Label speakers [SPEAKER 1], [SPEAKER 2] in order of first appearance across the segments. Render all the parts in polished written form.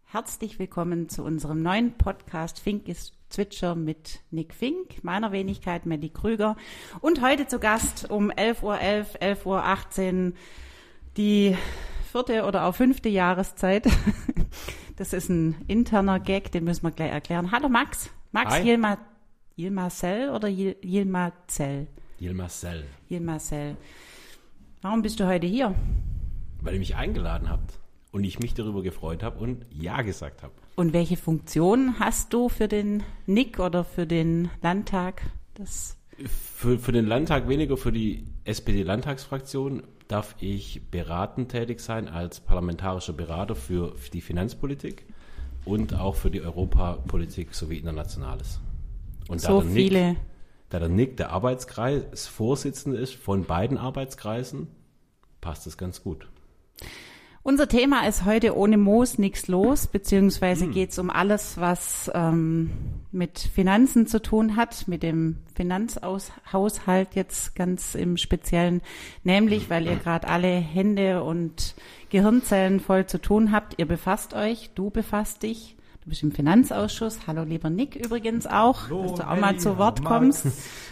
[SPEAKER 1] Herzlich willkommen zu unserem neuen Podcast Fink ist Zwitscher mit Nick Fink, meiner Wenigkeit Melli Krüger und heute zu Gast um 11:11 Uhr, 11:18 Uhr die 4. oder auch 5. Jahreszeit. Das ist ein interner Gag, den müssen wir gleich erklären. Hallo Max. Max Yilmazell oder Yilmazell?
[SPEAKER 2] Yilmazell.
[SPEAKER 1] Yilmazell. Warum bist du heute hier?
[SPEAKER 2] Weil ihr mich eingeladen habt und ich mich darüber gefreut habe und Ja gesagt habe.
[SPEAKER 1] Und welche Funktion hast du für den Nick oder für den Landtag?
[SPEAKER 2] Für den Landtag weniger, für die SPD-Landtagsfraktion darf ich beratend tätig sein als parlamentarischer Berater für die Finanzpolitik und auch für die Europapolitik sowie Internationales. Und
[SPEAKER 1] so
[SPEAKER 2] da der Nick der Arbeitskreisvorsitzende ist von beiden Arbeitskreisen, passt es ganz gut.
[SPEAKER 1] Unser Thema ist heute ohne Moos nichts los, beziehungsweise geht es um alles, was mit Finanzen zu tun hat, mit dem Finanzhaushalt jetzt ganz im Speziellen, nämlich weil ihr gerade alle Hände und Gehirnzellen voll zu tun habt. Ihr befasst euch, du befasst dich, du bist im Finanzausschuss. Hallo lieber Nick übrigens auch,
[SPEAKER 3] Hallo,
[SPEAKER 1] dass du auch mal zu Wort kommst.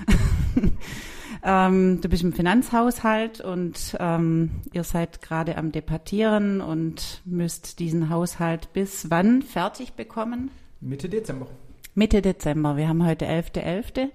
[SPEAKER 1] Du bist im Finanzhaushalt und ihr seid gerade am Debattieren und müsst diesen Haushalt bis wann fertig bekommen?
[SPEAKER 3] Mitte Dezember.
[SPEAKER 1] Mitte Dezember. Wir haben heute 11.11.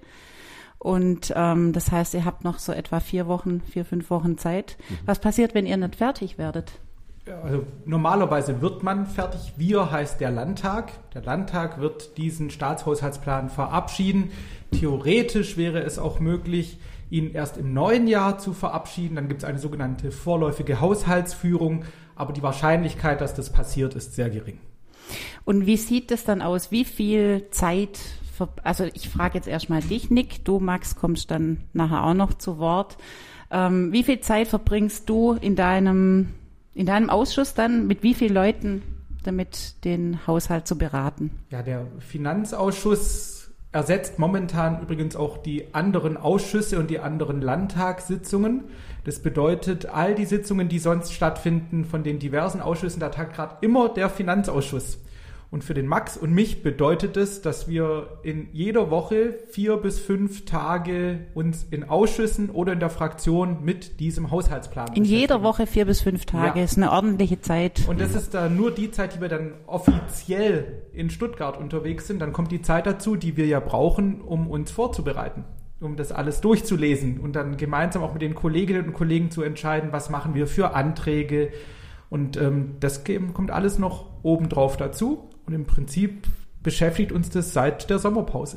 [SPEAKER 1] Und das heißt, ihr habt noch so etwa 4, 5 Wochen Zeit. Was passiert, wenn ihr nicht fertig werdet?
[SPEAKER 3] Also normalerweise wird man fertig. Wir heißt der Landtag. Der Landtag wird diesen Staatshaushaltsplan verabschieden. Theoretisch wäre es auch möglich, ihn erst im neuen Jahr zu verabschieden. Dann gibt es eine sogenannte vorläufige Haushaltsführung. Aber die Wahrscheinlichkeit, dass das passiert, ist sehr gering.
[SPEAKER 1] Und wie sieht es dann aus? Wie viel Zeit, also ich frage jetzt erstmal dich, Nick. Du, Max, kommst dann nachher auch noch zu Wort. Wie viel Zeit verbringst du in deinem Ausschuss dann, mit wie vielen Leuten damit den Haushalt zu beraten?
[SPEAKER 3] Ja, der Finanzausschuss ersetzt momentan übrigens auch die anderen Ausschüsse und die anderen Landtagssitzungen. Das bedeutet, all die Sitzungen, die sonst stattfinden von den diversen Ausschüssen, da tagt gerade immer der Finanzausschuss. Und für den Max und mich bedeutet es, dass wir in jeder Woche 4 bis 5 Tage uns in Ausschüssen oder in der Fraktion mit diesem Haushaltsplan beschäftigen.
[SPEAKER 1] In jeder Woche 4 bis 5 Tage, ist eine ordentliche Zeit.
[SPEAKER 3] Und das ist da nur die Zeit, die wir dann offiziell in Stuttgart unterwegs sind. Dann kommt die Zeit dazu, die wir ja brauchen, um uns vorzubereiten, um das alles durchzulesen und dann gemeinsam auch mit den Kolleginnen und Kollegen zu entscheiden, was machen wir für Anträge. Und das kommt alles noch obendrauf dazu. Und im Prinzip beschäftigt uns das seit der Sommerpause.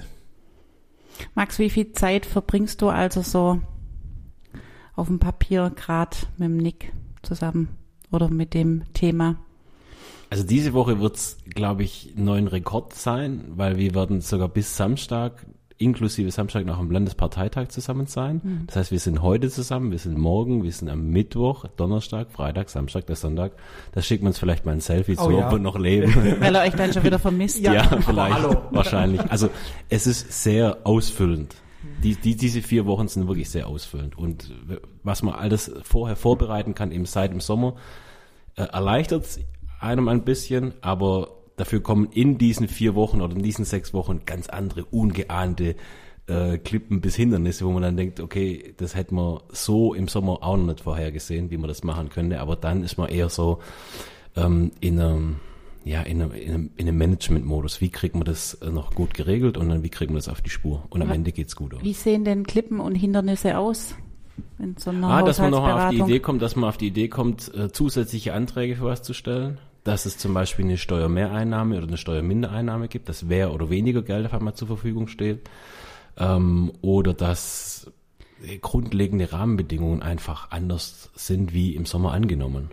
[SPEAKER 1] Max, wie viel Zeit verbringst du also so auf dem Papier gerade mit dem Nick zusammen oder mit dem Thema?
[SPEAKER 2] Also diese Woche wird es, glaube ich, ein neuer Rekord sein, weil wir werden sogar bis Samstag, inklusive Samstag noch am Landesparteitag zusammen sein. Das heißt, wir sind heute zusammen, wir sind morgen, wir sind am Mittwoch, Donnerstag, Freitag, Samstag, der Sonntag. Da schickt man uns vielleicht mal ein Selfie zu, ob wir noch leben.
[SPEAKER 1] Weil er euch dann schon wieder vermisst.
[SPEAKER 2] Ja, vielleicht, wahrscheinlich. Also es ist sehr ausfüllend. Diese 4 Wochen sind wirklich sehr ausfüllend. Und was man alles vorher vorbereiten kann, eben seit dem Sommer, erleichtert es einem ein bisschen, aber dafür kommen in diesen 4 Wochen oder in diesen 6 Wochen ganz andere, ungeahnte Klippen bis Hindernisse, wo man dann denkt, okay, das hätten wir so im Sommer auch noch nicht vorhergesehen, wie man das machen könnte. Aber dann ist man eher so in einem Management-Modus. Wie kriegt man das noch gut geregelt und dann wie kriegt man das auf die Spur? Und am Ende geht's gut aus.
[SPEAKER 1] Wie sehen denn Klippen und Hindernisse aus? In so einer
[SPEAKER 2] dass man noch auf die Idee kommt, zusätzliche Anträge für was zu stellen. Dass es zum Beispiel eine Steuermehreinnahme oder eine Steuermindereinnahme gibt, dass mehr oder weniger Geld auf einmal zur Verfügung steht, oder dass grundlegende Rahmenbedingungen einfach anders sind wie im Sommer angenommen.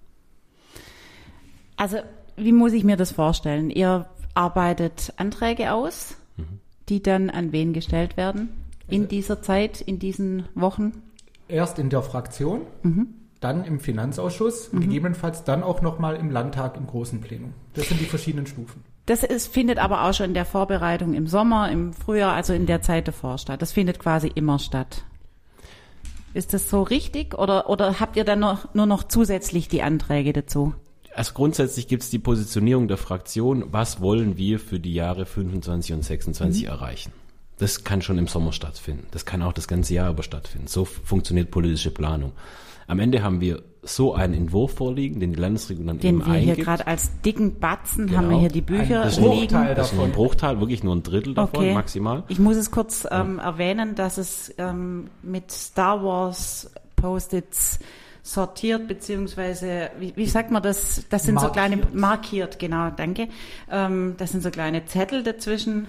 [SPEAKER 1] Also wie muss ich mir das vorstellen? Ihr arbeitet Anträge aus, die dann an wen gestellt werden in dieser Zeit, in diesen Wochen? Erst
[SPEAKER 3] in der Fraktion. Dann im Finanzausschuss, gegebenenfalls dann auch nochmal im Landtag im großen Plenum. Das sind die verschiedenen Stufen.
[SPEAKER 1] Das findet aber auch schon in der Vorbereitung im Sommer, im Frühjahr, also in der Zeit davor statt. Das findet quasi immer statt. Ist das so richtig oder habt ihr dann nur noch zusätzlich die Anträge dazu?
[SPEAKER 2] Also grundsätzlich gibt es die Positionierung der Fraktion, was wollen wir für die Jahre 25 und 26 erreichen. Das kann schon im Sommer stattfinden. Das kann auch das ganze Jahr über stattfinden. So funktioniert politische Planung. Am Ende haben wir so einen Entwurf vorliegen, den die Landesregierung dann eben eingibt. Den wir
[SPEAKER 1] hier gerade als dicken Batzen haben wir hier die Bücher liegen.
[SPEAKER 2] Das ist nur ein Bruchteil, wirklich nur ein Drittel davon maximal.
[SPEAKER 1] Ich muss es kurz erwähnen, dass es mit Star Wars Post-its sortiert, beziehungsweise, wie sagt man das? Das sind markiert. So kleine, markiert, genau, danke. Das sind so kleine Zettel dazwischen.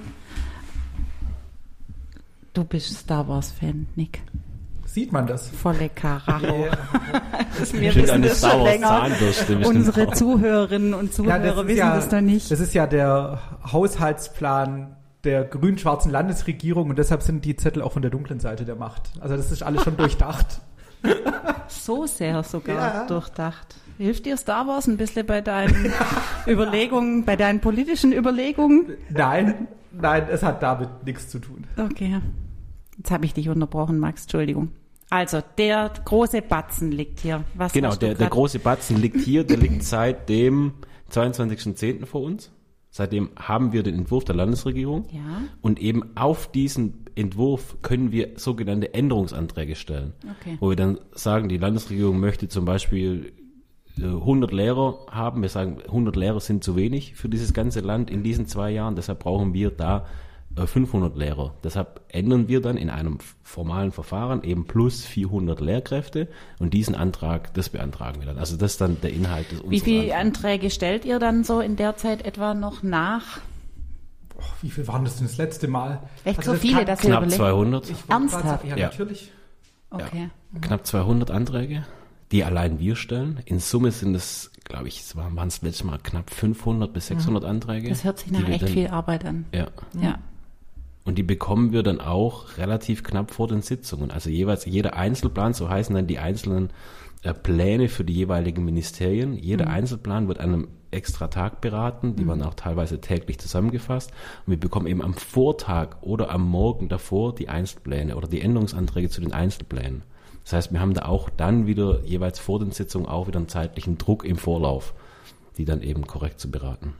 [SPEAKER 1] Du bist Star Wars-Fan, Nick.
[SPEAKER 3] Sieht man das?
[SPEAKER 1] Volle Karacho.
[SPEAKER 3] Yeah.
[SPEAKER 1] Wir wissen das schon länger. Unsere Zuhörerinnen und Zuhörer wissen das doch nicht.
[SPEAKER 3] Das ist ja der Haushaltsplan der grün-schwarzen Landesregierung und deshalb sind die Zettel auch von der dunklen Seite der Macht. Also das ist alles schon durchdacht.
[SPEAKER 1] So sehr sogar durchdacht. Hilft dir Star Wars ein bisschen bei deinen Überlegungen, bei deinen politischen Überlegungen?
[SPEAKER 3] Nein, es hat damit nichts zu tun.
[SPEAKER 1] Okay. Jetzt habe ich dich unterbrochen, Max, Entschuldigung. Also, der große Batzen liegt hier. Was
[SPEAKER 2] genau, der große Batzen liegt hier, der liegt seit dem 22.10. vor uns. Seitdem haben wir den Entwurf der Landesregierung.
[SPEAKER 1] Ja.
[SPEAKER 2] Und eben auf diesen Entwurf können wir sogenannte Änderungsanträge stellen.
[SPEAKER 1] Okay.
[SPEAKER 2] Wo wir dann sagen, die Landesregierung möchte zum Beispiel 100 Lehrer haben. Wir sagen, 100 Lehrer sind zu wenig für dieses ganze Land in diesen 2 Jahren. Deshalb brauchen wir da 500 Lehrer. Deshalb ändern wir dann in einem formalen Verfahren eben plus 400 Lehrkräfte und diesen Antrag, das beantragen wir dann. Also das ist dann der Inhalt des
[SPEAKER 1] Wie viele Anträge stellt ihr dann so in der Zeit etwa noch nach?
[SPEAKER 3] Wie viel waren das denn das letzte Mal?
[SPEAKER 1] Echt so viele, dass
[SPEAKER 2] knapp 200.
[SPEAKER 1] Ernsthaft?
[SPEAKER 3] Ja, natürlich.
[SPEAKER 1] Okay.
[SPEAKER 2] Ja, knapp 200 Anträge, die allein wir stellen. In Summe sind es, glaube ich, waren es letztes Mal knapp 500 bis 600 Anträge.
[SPEAKER 1] Das hört sich nach echt viel Arbeit an.
[SPEAKER 2] Ja. Und die bekommen wir dann auch relativ knapp vor den Sitzungen. Also jeweils jeder Einzelplan, so heißen dann die einzelnen Pläne für die jeweiligen Ministerien. Jeder Einzelplan wird an einem extra Tag beraten. Die werden auch teilweise täglich zusammengefasst. Und wir bekommen eben am Vortag oder am Morgen davor die Einzelpläne oder die Änderungsanträge zu den Einzelplänen. Das heißt, wir haben da auch dann wieder jeweils vor den Sitzungen auch wieder einen zeitlichen Druck im Vorlauf, die dann eben korrekt zu beraten.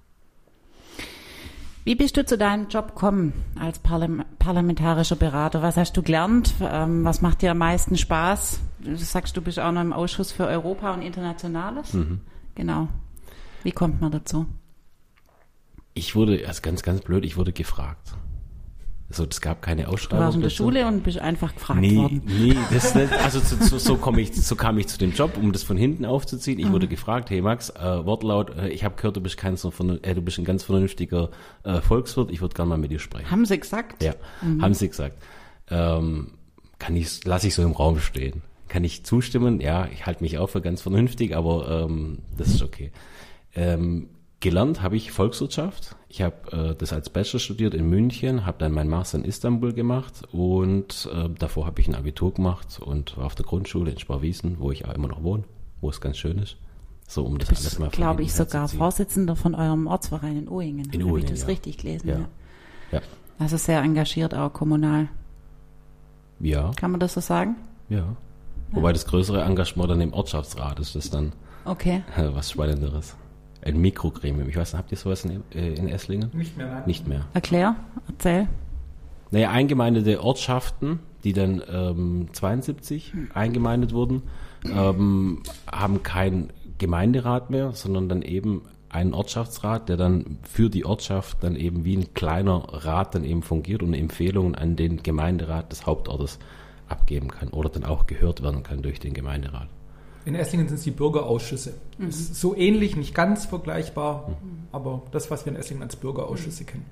[SPEAKER 1] Wie bist du zu deinem Job gekommen als parlamentarischer Berater? Was hast du gelernt? Was macht dir am meisten Spaß? Du sagst, du bist auch noch im Ausschuss für Europa und Internationales. Genau. Wie kommt man dazu?
[SPEAKER 2] Ich wurde, also ganz, ganz blöd, ich wurde gefragt. Also es gab keine Ausschreibung.
[SPEAKER 1] Du warst in der Schule und bist einfach gefragt worden.
[SPEAKER 2] Nee, also so kam ich zu dem Job, um das von hinten aufzuziehen. Ich wurde gefragt, hey Max, Wortlaut, ich habe gehört, du bist ein ganz vernünftiger Volkswirt, ich würde gerne mal mit dir sprechen.
[SPEAKER 1] Haben sie gesagt?
[SPEAKER 2] Ja, haben sie gesagt. Lasse ich so im Raum stehen. Kann ich zustimmen? Ja, ich halte mich auch für ganz vernünftig, aber das ist okay. Gelernt habe ich Volkswirtschaft. Ich habe das als Bachelor studiert in München, habe dann meinen Master in Istanbul gemacht und davor habe ich ein Abitur gemacht und war auf der Grundschule in Sparwiesen, wo ich auch immer noch wohne, wo es ganz schön ist. So, um das alles mal
[SPEAKER 1] glaube ich, sogar Vorsitzender von eurem Ortsverein in Uhingen.
[SPEAKER 2] In Uhingen,
[SPEAKER 1] habe ich das richtig gelesen?
[SPEAKER 2] Ja.
[SPEAKER 1] Also sehr engagiert auch kommunal.
[SPEAKER 2] Ja.
[SPEAKER 1] Kann man das so sagen?
[SPEAKER 2] Ja. Wobei das größere Engagement dann im Ortschaftsrat ist, das dann was Spannenderes. Ein Mikrogremium. Ich weiß nicht, habt ihr sowas in Esslingen?
[SPEAKER 3] Nicht mehr, nein.
[SPEAKER 2] Nicht mehr.
[SPEAKER 1] Erzähl.
[SPEAKER 2] Naja, eingemeindete Ortschaften, die dann 72 eingemeindet wurden, haben keinen Gemeinderat mehr, sondern dann eben einen Ortschaftsrat, der dann für die Ortschaft dann eben wie ein kleiner Rat dann eben fungiert und Empfehlungen an den Gemeinderat des Hauptortes abgeben kann oder dann auch gehört werden kann durch den Gemeinderat.
[SPEAKER 3] In Esslingen sind es die Bürgerausschüsse. Das ist so ähnlich, nicht ganz vergleichbar, aber das, was wir in Esslingen als Bürgerausschüsse kennen.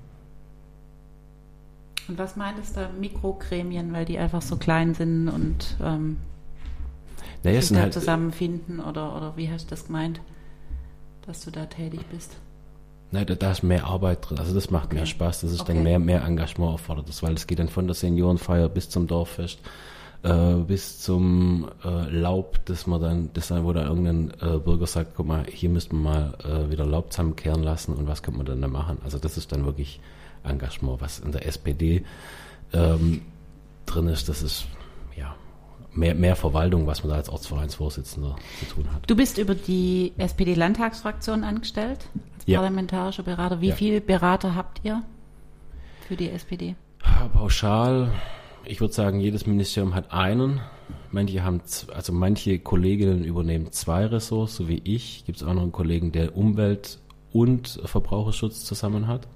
[SPEAKER 1] Und was meintest du Mikrogremien, weil die einfach so klein sind und sich da zusammenfinden oder wie hast du das gemeint, dass du da tätig bist?
[SPEAKER 2] Nein, da ist mehr Arbeit drin, also das macht mehr Spaß, das ist dann mehr Engagement erfordert, weil es geht dann von der Seniorenfeier bis zum Dorffest, bis zum Laub, wo dann irgendein Bürger sagt, guck mal, hier müssten wir mal wieder Laub zusammenkehren lassen und was könnte man dann da machen? Also das ist dann wirklich Engagement, was in der SPD drin ist, das ist mehr Verwaltung, was man da als Ortsvereinsvorsitzender zu tun hat.
[SPEAKER 1] Du bist über die SPD-Landtagsfraktion angestellt, als parlamentarischer Berater. Wie viele Berater habt ihr für die SPD?
[SPEAKER 2] Pauschal, ich würde sagen, jedes Ministerium hat einen. Manche Kolleginnen übernehmen 2 Ressorts, so wie ich. Gibt es auch noch einen Kollegen, der Umwelt- und Verbraucherschutz zusammen hat.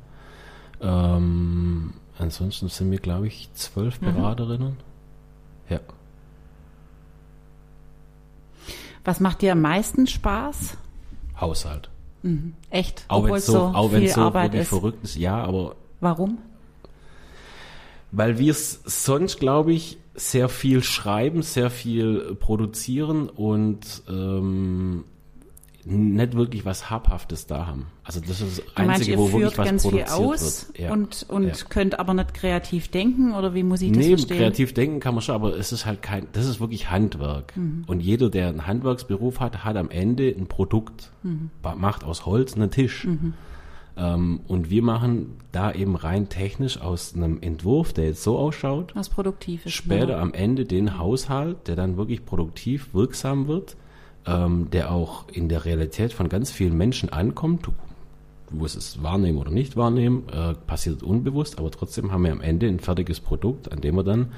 [SPEAKER 2] Ansonsten sind wir, glaube ich, 12 Beraterinnen. Ja.
[SPEAKER 1] Was macht dir am meisten Spaß?
[SPEAKER 2] Haushalt.
[SPEAKER 1] Mhm. Echt?
[SPEAKER 2] Auch wenn es so
[SPEAKER 1] Arbeit
[SPEAKER 2] wirklich
[SPEAKER 1] ist.
[SPEAKER 2] verrückt ist, ja, aber...
[SPEAKER 1] Warum?
[SPEAKER 2] Weil wir es sonst, glaube ich, sehr viel schreiben, sehr viel produzieren und nicht wirklich was Habhaftes da haben. Also das ist das Einzige, wo wirklich was
[SPEAKER 1] ganz
[SPEAKER 2] produziert
[SPEAKER 1] viel aus
[SPEAKER 2] wird. Ja.
[SPEAKER 1] Und könnt aber nicht kreativ denken, oder wie muss ich das verstehen?
[SPEAKER 2] Kreativ denken kann man schon, aber es ist halt das ist wirklich Handwerk. Und jeder, der einen Handwerksberuf hat, hat am Ende ein Produkt, macht aus Holz einen Tisch. Und wir machen da eben rein technisch aus einem Entwurf, der jetzt so ausschaut,
[SPEAKER 1] was Produktives.
[SPEAKER 2] Später am Ende den Haushalt, der dann wirklich produktiv, wirksam wird, der auch in der Realität von ganz vielen Menschen ankommt. Du musst es wahrnehmen oder nicht wahrnehmen, passiert unbewusst, aber trotzdem haben wir am Ende ein fertiges Produkt, an dem man dann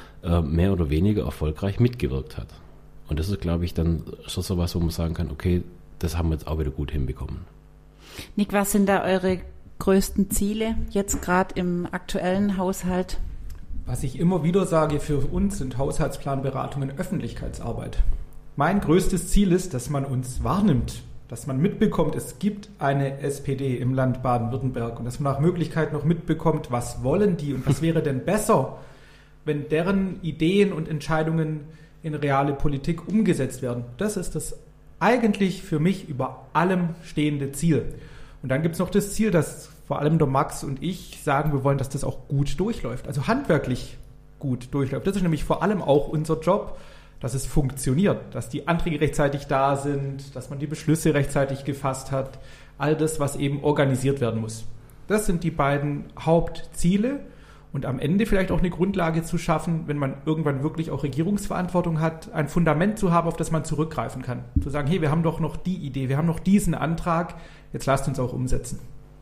[SPEAKER 2] mehr oder weniger erfolgreich mitgewirkt hat. Und das ist, glaube ich, dann schon so was, wo man sagen kann, okay, das haben wir jetzt auch wieder gut hinbekommen.
[SPEAKER 1] Nick, was sind da eure größten Ziele jetzt gerade im aktuellen Haushalt?
[SPEAKER 3] Was ich immer wieder sage, für uns sind Haushaltsplanberatungen Öffentlichkeitsarbeit. Mein größtes Ziel ist, dass man uns wahrnimmt, dass man mitbekommt, es gibt eine SPD im Land Baden-Württemberg und dass man nach Möglichkeit noch mitbekommt, was wollen die und was wäre denn besser, wenn deren Ideen und Entscheidungen in reale Politik umgesetzt werden. Das ist das eigentlich für mich über allem stehende Ziel. Und dann gibt es noch das Ziel, dass vor allem der Max und ich sagen, wir wollen, dass das auch gut durchläuft, also handwerklich gut durchläuft. Das ist nämlich vor allem auch unser Job, dass es funktioniert, dass die Anträge rechtzeitig da sind, dass man die Beschlüsse rechtzeitig gefasst hat, all das, was eben organisiert werden muss. Das sind die beiden Hauptziele und am Ende vielleicht auch eine Grundlage zu schaffen, wenn man irgendwann wirklich auch Regierungsverantwortung hat, ein Fundament zu haben, auf das man zurückgreifen kann. Zu sagen, hey, wir haben doch noch die Idee, wir haben noch diesen Antrag, jetzt lasst uns auch umsetzen.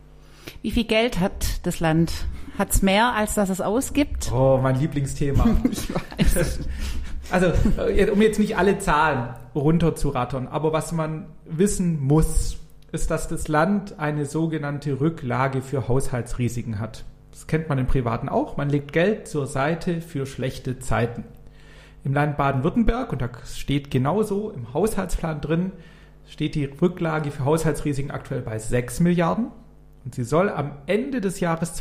[SPEAKER 1] Wie viel Geld hat das Land? Hat es mehr, als dass es ausgibt?
[SPEAKER 3] Oh, mein Lieblingsthema.
[SPEAKER 1] Ich weiß.
[SPEAKER 3] Also, um jetzt nicht alle Zahlen runterzurattern, aber was man wissen muss, ist, dass das Land eine sogenannte Rücklage für Haushaltsrisiken hat. Das kennt man im Privaten auch. Man legt Geld zur Seite für schlechte Zeiten. Im Land Baden-Württemberg, und da steht genauso im Haushaltsplan drin, steht die Rücklage für Haushaltsrisiken aktuell bei 6 Milliarden. Und sie soll am Ende des Jahres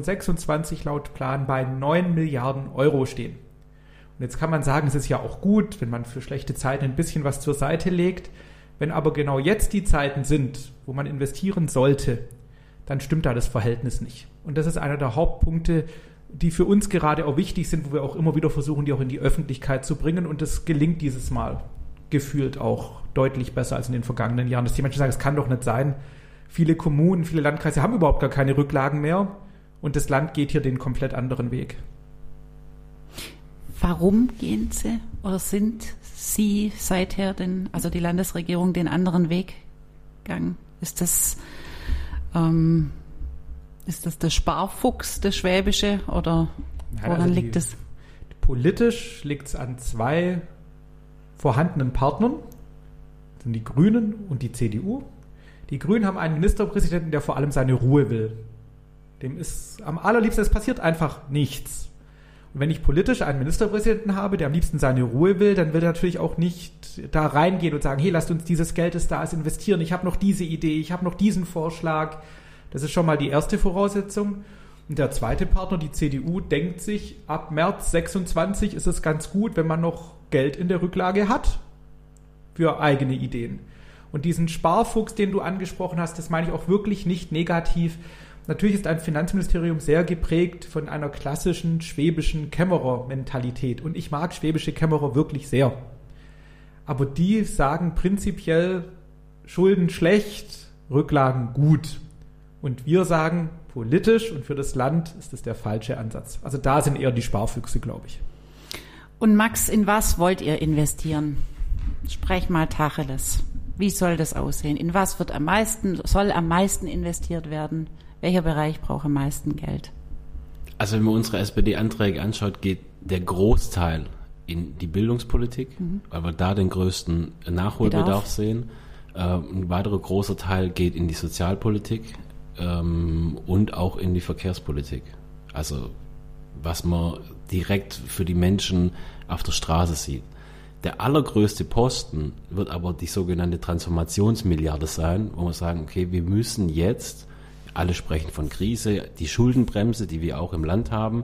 [SPEAKER 3] 2026 laut Plan bei 9 Milliarden Euro stehen. Und jetzt kann man sagen, es ist ja auch gut, wenn man für schlechte Zeiten ein bisschen was zur Seite legt. Wenn aber genau jetzt die Zeiten sind, wo man investieren sollte, dann stimmt da das Verhältnis nicht. Und das ist einer der Hauptpunkte, die für uns gerade auch wichtig sind, wo wir auch immer wieder versuchen, die auch in die Öffentlichkeit zu bringen. Und das gelingt dieses Mal gefühlt auch deutlich besser als in den vergangenen Jahren. Dass die Menschen sagen, es kann doch nicht sein. Viele Kommunen, viele Landkreise haben überhaupt gar keine Rücklagen mehr. Und das Land geht hier den komplett anderen Weg.
[SPEAKER 1] Warum gehen Sie oder sind Sie seither also die Landesregierung, den anderen Weg gegangen? Ist das der Sparfuchs, der Schwäbische, oder woran liegt es?
[SPEAKER 3] Politisch liegt es an 2 vorhandenen Partnern, das sind die Grünen und die CDU. Die Grünen haben einen Ministerpräsidenten, der vor allem seine Ruhe will. Dem ist am allerliebsten, es passiert einfach nichts. Und wenn ich politisch einen Ministerpräsidenten habe, der am liebsten seine Ruhe will, dann will er natürlich auch nicht da reingehen und sagen, hey, lasst uns dieses Geld, das da ist, investieren. Ich habe noch diese Idee, ich habe noch diesen Vorschlag. Das ist schon mal die erste Voraussetzung. Und der zweite Partner, die CDU, denkt sich, ab März 26 ist es ganz gut, wenn man noch Geld in der Rücklage hat für eigene Ideen. Und diesen Sparfuchs, den du angesprochen hast, das meine ich auch wirklich nicht negativ. Natürlich ist ein Finanzministerium sehr geprägt von einer klassischen schwäbischen Kämmerer-Mentalität. Und ich mag schwäbische Kämmerer wirklich sehr. Aber die sagen prinzipiell, Schulden schlecht, Rücklagen gut. Und wir sagen, politisch und für das Land ist das der falsche Ansatz. Also da sind eher die Sparfüchse, glaube ich.
[SPEAKER 1] Und Max, in was wollt ihr investieren? Sprech mal Tacheles. Wie soll das aussehen? In was soll am meisten investiert werden? Welcher Bereich braucht am meisten Geld?
[SPEAKER 2] Also wenn man unsere SPD-Anträge anschaut, geht der Großteil in die Bildungspolitik, weil wir da den größten Nachholbedarf sehen. Ein weiterer großer Teil geht in die Sozialpolitik und auch in die Verkehrspolitik. Also was man direkt für die Menschen auf der Straße sieht. Der allergrößte Posten wird aber die sogenannte Transformationsmilliarde sein, wo wir sagen, okay, wir müssen jetzt, alle sprechen von Krise, die Schuldenbremse, die wir auch im Land haben,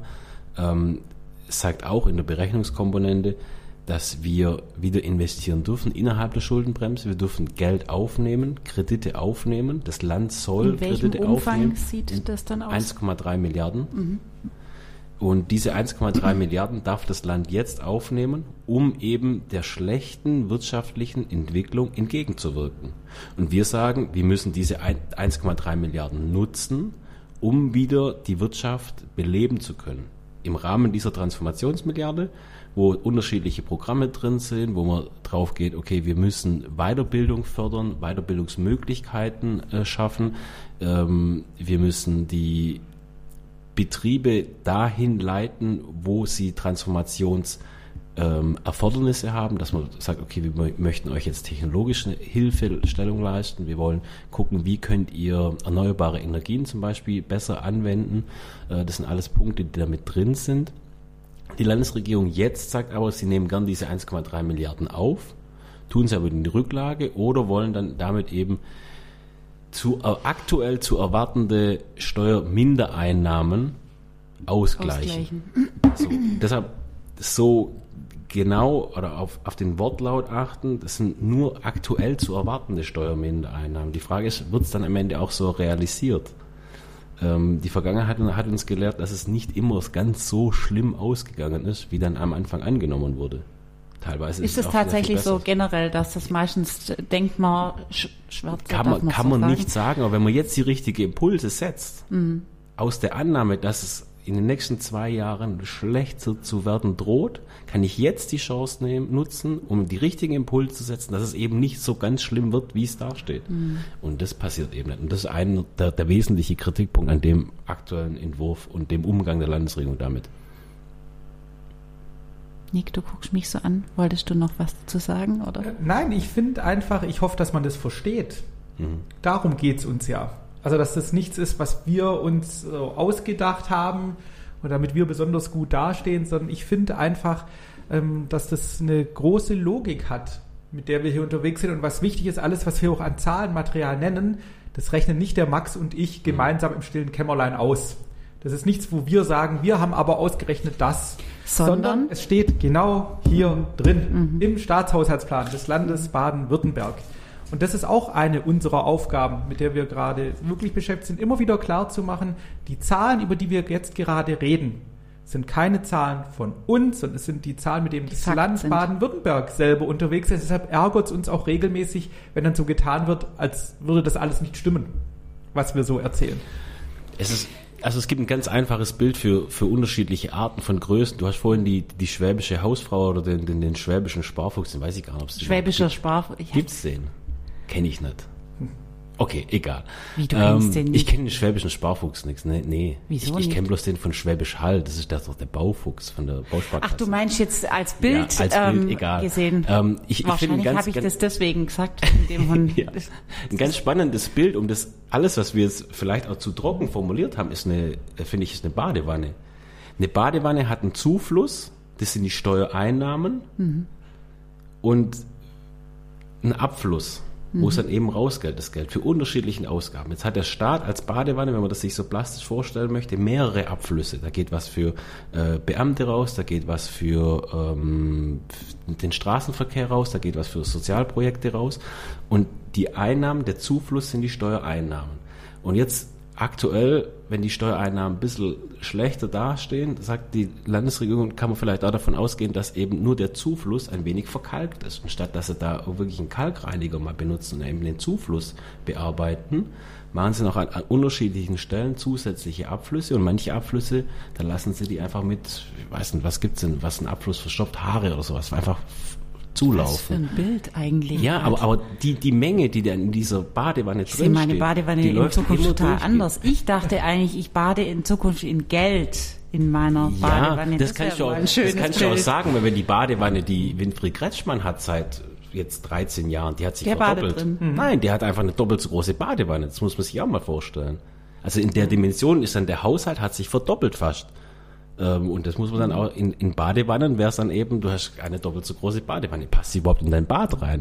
[SPEAKER 2] sagt auch in der Berechnungskomponente, dass wir wieder investieren dürfen innerhalb der Schuldenbremse. Wir dürfen Geld aufnehmen, Kredite aufnehmen. Das Land soll Kredite aufnehmen. In welchem Umfang
[SPEAKER 1] sieht das dann aus?
[SPEAKER 2] 1,3 Milliarden. Und diese 1,3 Milliarden darf das Land jetzt aufnehmen, um eben der schlechten wirtschaftlichen Entwicklung entgegenzuwirken. Und wir sagen, wir müssen diese 1,3 Milliarden nutzen, um wieder die Wirtschaft beleben zu können. Im Rahmen dieser Transformationsmilliarde, wo unterschiedliche Programme drin sind, wo man drauf geht, okay, wir müssen Weiterbildung fördern, Weiterbildungsmöglichkeiten schaffen, wir müssen die Betriebe dahin leiten, wo sie Transformationserfordernisse haben, dass man sagt, okay, wir möchten euch jetzt technologische Hilfestellung leisten, wir wollen gucken, wie könnt ihr erneuerbare Energien zum Beispiel besser anwenden. Das sind alles Punkte, die damit drin sind. Die Landesregierung jetzt sagt aber, sie nehmen gern diese 1,3 Milliarden auf, tun sie aber in die Rücklage oder wollen dann damit eben aktuell zu erwartende Steuermindereinnahmen ausgleichen. So, deshalb so genau oder auf den Wortlaut achten, das sind nur aktuell zu erwartende Steuermindereinnahmen. Die Frage ist, wird es dann am Ende auch so realisiert? Die Vergangenheit hat uns gelehrt, dass es nicht immer ganz so schlimm ausgegangen ist, wie dann am Anfang angenommen wurde. Teilweise
[SPEAKER 1] ist es tatsächlich so generell, dass das meistens denkt man schwarz
[SPEAKER 2] kann man nicht sagen, aber wenn man jetzt die richtigen Impulse setzt, aus der Annahme, dass es in den nächsten 2 Jahren schlechter zu werden droht, kann ich jetzt die Chance nutzen, um die richtigen Impulse zu setzen, dass es eben nicht so ganz schlimm wird, wie es dasteht. Und das passiert eben nicht. Und das ist einer der wesentliche Kritikpunkt an dem aktuellen Entwurf und dem Umgang der Landesregierung damit.
[SPEAKER 1] Nick, du guckst mich so an. Wolltest du noch was dazu sagen, oder?
[SPEAKER 3] Nein, ich finde einfach, ich hoffe, dass man das versteht. Darum geht es uns ja. Also, dass das nichts ist, was wir uns ausgedacht haben und damit wir besonders gut dastehen, sondern ich finde einfach, dass das eine große Logik hat, mit der wir hier unterwegs sind. Und was wichtig ist, alles, was wir auch an Zahlenmaterial nennen, das rechnen nicht der Max und ich gemeinsam im stillen Kämmerlein aus. Das ist nichts, wo wir sagen, wir haben aber ausgerechnet das, sondern es steht genau hier drin, im Staatshaushaltsplan des Landes Baden-Württemberg. Und das ist auch eine unserer Aufgaben, mit der wir gerade wirklich beschäftigt sind, immer wieder klar zu machen, die Zahlen, über die wir jetzt gerade reden, sind keine Zahlen von uns, sondern es sind die Zahlen, mit denen das Land Baden-Württemberg selber unterwegs ist. Deshalb ärgert es uns auch regelmäßig, wenn dann so getan wird, als würde das alles nicht stimmen, was wir so erzählen.
[SPEAKER 2] Es gibt ein ganz einfaches Bild für unterschiedliche Arten von Größen. Du hast vorhin die schwäbische Hausfrau oder den schwäbischen Sparfuchs, den weiß ich gar nicht, ob es den
[SPEAKER 1] Schwäbischer Sparfuchs.
[SPEAKER 2] Gibt es den? Kenne ich nicht. Okay, egal.
[SPEAKER 1] Wie, du kennst den nicht?
[SPEAKER 2] Ich kenne den schwäbischen Sparfuchs nichts. Nee.
[SPEAKER 1] Wieso
[SPEAKER 2] Ich kenne bloß den von Schwäbisch Hall. Das ist der Baufuchs von der Bausparkasse.
[SPEAKER 1] Ach, du meinst jetzt als Bild,
[SPEAKER 2] ja, als Bild egal.
[SPEAKER 1] Gesehen. Wahrscheinlich habe ich das deswegen gesagt.
[SPEAKER 2] Ja. Ein ganz spannendes Bild, um das alles, was wir jetzt vielleicht auch zu trocken formuliert haben, ist eine Badewanne. Eine Badewanne hat einen Zufluss, das sind die Steuereinnahmen, und einen Abfluss, wo es dann eben rausgeht, das Geld für unterschiedliche Ausgaben. Jetzt hat der Staat als Badewanne, wenn man das sich so plastisch vorstellen möchte, mehrere Abflüsse. Da geht was für Beamte raus, da geht was für den Straßenverkehr raus, da geht was für Sozialprojekte raus. Und die Einnahmen, der Zufluss sind die Steuereinnahmen. Und jetzt aktuell, wenn die Steuereinnahmen ein bisschen schlechter dastehen, sagt die Landesregierung, kann man vielleicht auch davon ausgehen, dass eben nur der Zufluss ein wenig verkalkt ist. Und statt dass sie da wirklich einen Kalkreiniger mal benutzen und eben den Zufluss bearbeiten, machen sie noch an unterschiedlichen Stellen zusätzliche Abflüsse und manche Abflüsse, da lassen sie die einfach mit, ich weiß nicht, was gibt's denn, was ein Abfluss verstopft, Haare oder sowas, einfach zulaufen.
[SPEAKER 1] Was für ein Bild eigentlich.
[SPEAKER 2] Ja, aber die Menge, die dann in dieser Badewanne drin steht,
[SPEAKER 1] ich sehe meine Badewanne
[SPEAKER 2] die
[SPEAKER 1] in
[SPEAKER 2] läuft
[SPEAKER 1] Zukunft
[SPEAKER 2] immer
[SPEAKER 1] total
[SPEAKER 2] durch.
[SPEAKER 1] anders. Ich dachte eigentlich, ich bade in Zukunft in Geld in meiner Badewanne.
[SPEAKER 2] Ja, das kann ich auch sagen, weil wenn die Badewanne, die Winfried Kretschmann hat seit jetzt 13 Jahren, die hat sich verdoppelt. Nein, die hat einfach eine doppelt so große Badewanne. Das muss man sich auch mal vorstellen. Also in der Dimension ist dann der Haushalt, hat sich verdoppelt fast. Und das muss man dann auch, in Badewannen wäre es dann eben, du hast eine doppelt so große Badewanne. Passt sie überhaupt in dein Bad rein?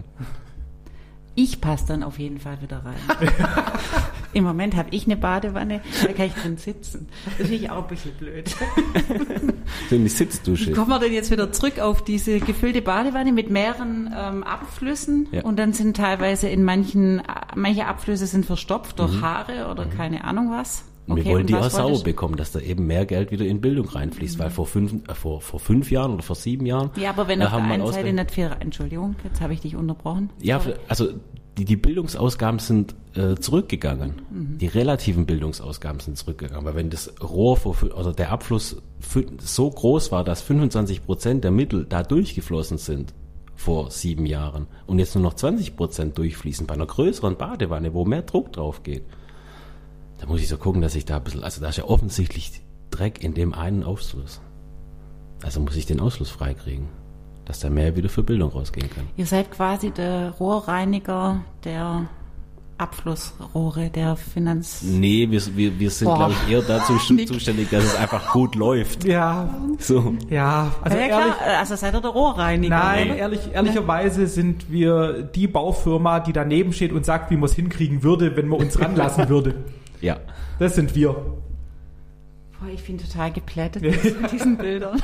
[SPEAKER 1] Ich passe dann auf jeden Fall wieder rein. Im Moment habe ich eine Badewanne, da kann ich drin sitzen. Das finde ich auch ein bisschen blöd.
[SPEAKER 2] So eine Sitzdusche.
[SPEAKER 1] Wie kommen wir denn jetzt wieder zurück auf diese gefüllte Badewanne mit mehreren Abflüssen?
[SPEAKER 2] Ja.
[SPEAKER 1] Und dann sind teilweise manche Abflüsse sind verstopft durch Haare oder keine Ahnung was.
[SPEAKER 2] Und wir wollen die auch sauber bekommen, dass da eben mehr Geld wieder in Bildung reinfließt, weil vor 5 Jahren oder vor 7 Jahren.
[SPEAKER 1] Ja, aber wenn auf der einen Seite nicht viel, Entschuldigung, jetzt habe ich dich unterbrochen.
[SPEAKER 2] Ja, also die Bildungsausgaben sind zurückgegangen. Die relativen Bildungsausgaben sind zurückgegangen, weil wenn das Rohr oder der Abfluss so groß war, dass 25% der Mittel da durchgeflossen sind vor 7 Jahren und jetzt nur noch 20% durchfließen bei einer größeren Badewanne, wo mehr Druck drauf geht. Da muss ich so gucken, dass ich da ein bisschen, also da ist ja offensichtlich Dreck in dem einen Ausfluss. Also muss ich den Ausfluss freikriegen, dass da mehr wieder für Bildung rausgehen kann.
[SPEAKER 1] Ihr seid quasi der Rohrreiniger der Abflussrohre, der
[SPEAKER 2] Nee, wir sind, glaube ich, eher dazu zuständig, dass es einfach gut läuft.
[SPEAKER 3] Ja.
[SPEAKER 2] So.
[SPEAKER 3] Ja, also
[SPEAKER 1] ja,
[SPEAKER 3] ehrlich.
[SPEAKER 1] klar, also seid ihr der Rohrreiniger.
[SPEAKER 3] Nein,
[SPEAKER 1] oder?
[SPEAKER 3] ehrlicherweise sind wir die Baufirma, die daneben steht und sagt, wie man es hinkriegen würde, wenn man uns ranlassen würde.
[SPEAKER 2] Ja.
[SPEAKER 3] Das sind wir.
[SPEAKER 1] Boah, ich bin total geplättet mit diesen Bildern.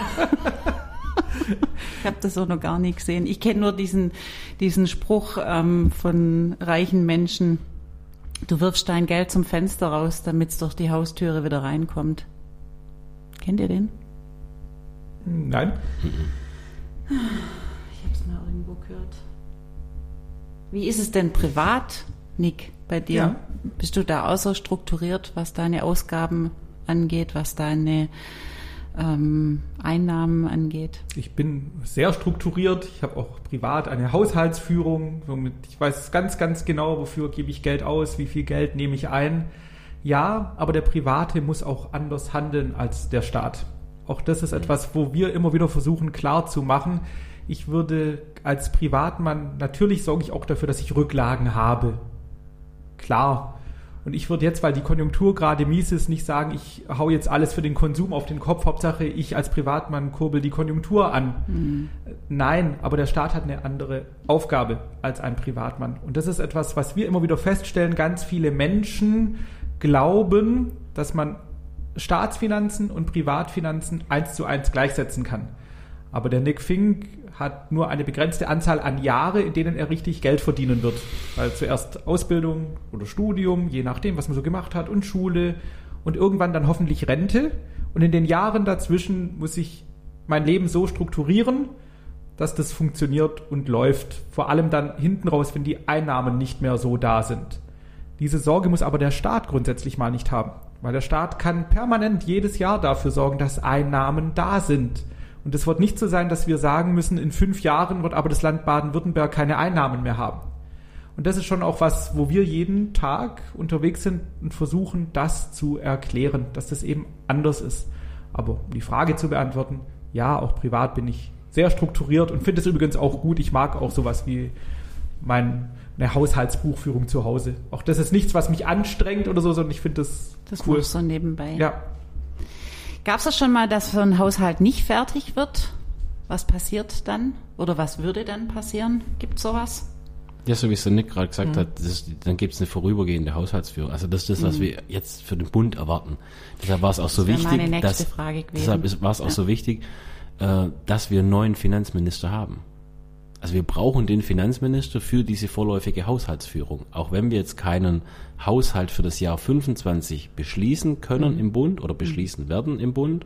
[SPEAKER 1] Ich habe das so noch gar nicht gesehen. Ich kenne nur diesen Spruch von reichen Menschen, du wirfst dein Geld zum Fenster raus, damit es durch die Haustüre wieder reinkommt. Kennt ihr den?
[SPEAKER 3] Nein.
[SPEAKER 1] Ich habe es mal irgendwo gehört. Wie ist es denn privat, Nick, bei dir?
[SPEAKER 3] Ja.
[SPEAKER 1] Bist du da auch so strukturiert, was deine Ausgaben angeht, was deine Einnahmen angeht?
[SPEAKER 3] Ich bin sehr strukturiert. Ich habe auch privat eine Haushaltsführung. Somit ich weiß ganz, ganz genau, wofür gebe ich Geld aus, wie viel Geld nehme ich ein. Ja, aber der Private muss auch anders handeln als der Staat. Auch das ist etwas, wo wir immer wieder versuchen klar zu machen. Ich würde als Privatmann, natürlich sorge ich auch dafür, dass ich Rücklagen habe. Klar. Und ich würde jetzt, weil die Konjunktur gerade mies ist, nicht sagen, ich hau jetzt alles für den Konsum auf den Kopf. Hauptsache, ich als Privatmann kurbel die Konjunktur an. Nein, aber der Staat hat eine andere Aufgabe als ein Privatmann. Und das ist etwas, was wir immer wieder feststellen. Ganz viele Menschen glauben, dass man Staatsfinanzen und Privatfinanzen 1:1 gleichsetzen kann. Aber der Nick Fink hat nur eine begrenzte Anzahl an Jahre, in denen er richtig Geld verdienen wird. Weil zuerst Ausbildung oder Studium, je nachdem, was man so gemacht hat, und Schule und irgendwann dann hoffentlich Rente. Und in den Jahren dazwischen muss ich mein Leben so strukturieren, dass das funktioniert und läuft. Vor allem dann hinten raus, wenn die Einnahmen nicht mehr so da sind. Diese Sorge muss aber der Staat grundsätzlich mal nicht haben. Weil der Staat kann permanent jedes Jahr dafür sorgen, dass Einnahmen da sind. Und es wird nicht so sein, dass wir sagen müssen, in 5 Jahren wird aber das Land Baden-Württemberg keine Einnahmen mehr haben. Und das ist schon auch was, wo wir jeden Tag unterwegs sind und versuchen, das zu erklären, dass das eben anders ist. Aber um die Frage zu beantworten, ja, auch privat bin ich sehr strukturiert und finde es übrigens auch gut. Ich mag auch sowas wie eine Haushaltsbuchführung zu Hause. Auch das ist nichts, was mich anstrengt oder so, sondern ich finde das cool.
[SPEAKER 1] Das so nebenbei.
[SPEAKER 3] Ja.
[SPEAKER 1] Gab es das schon mal, dass so ein Haushalt nicht fertig wird? Was passiert dann? Oder was würde dann passieren? Gibt es sowas?
[SPEAKER 2] Ja, so wie es der Nick gerade gesagt hat, dann gibt es eine vorübergehende Haushaltsführung. Also das ist das, was wir jetzt für den Bund erwarten. Deshalb war es auch so wichtig,
[SPEAKER 1] meine nächste Frage gewesen.
[SPEAKER 2] Deshalb war es auch so wichtig, dass wir einen neuen Finanzminister haben. Also wir brauchen den Finanzminister für diese vorläufige Haushaltsführung. Auch wenn wir jetzt keinen Haushalt für das Jahr 25 beschließen können im Bund oder beschließen werden im Bund,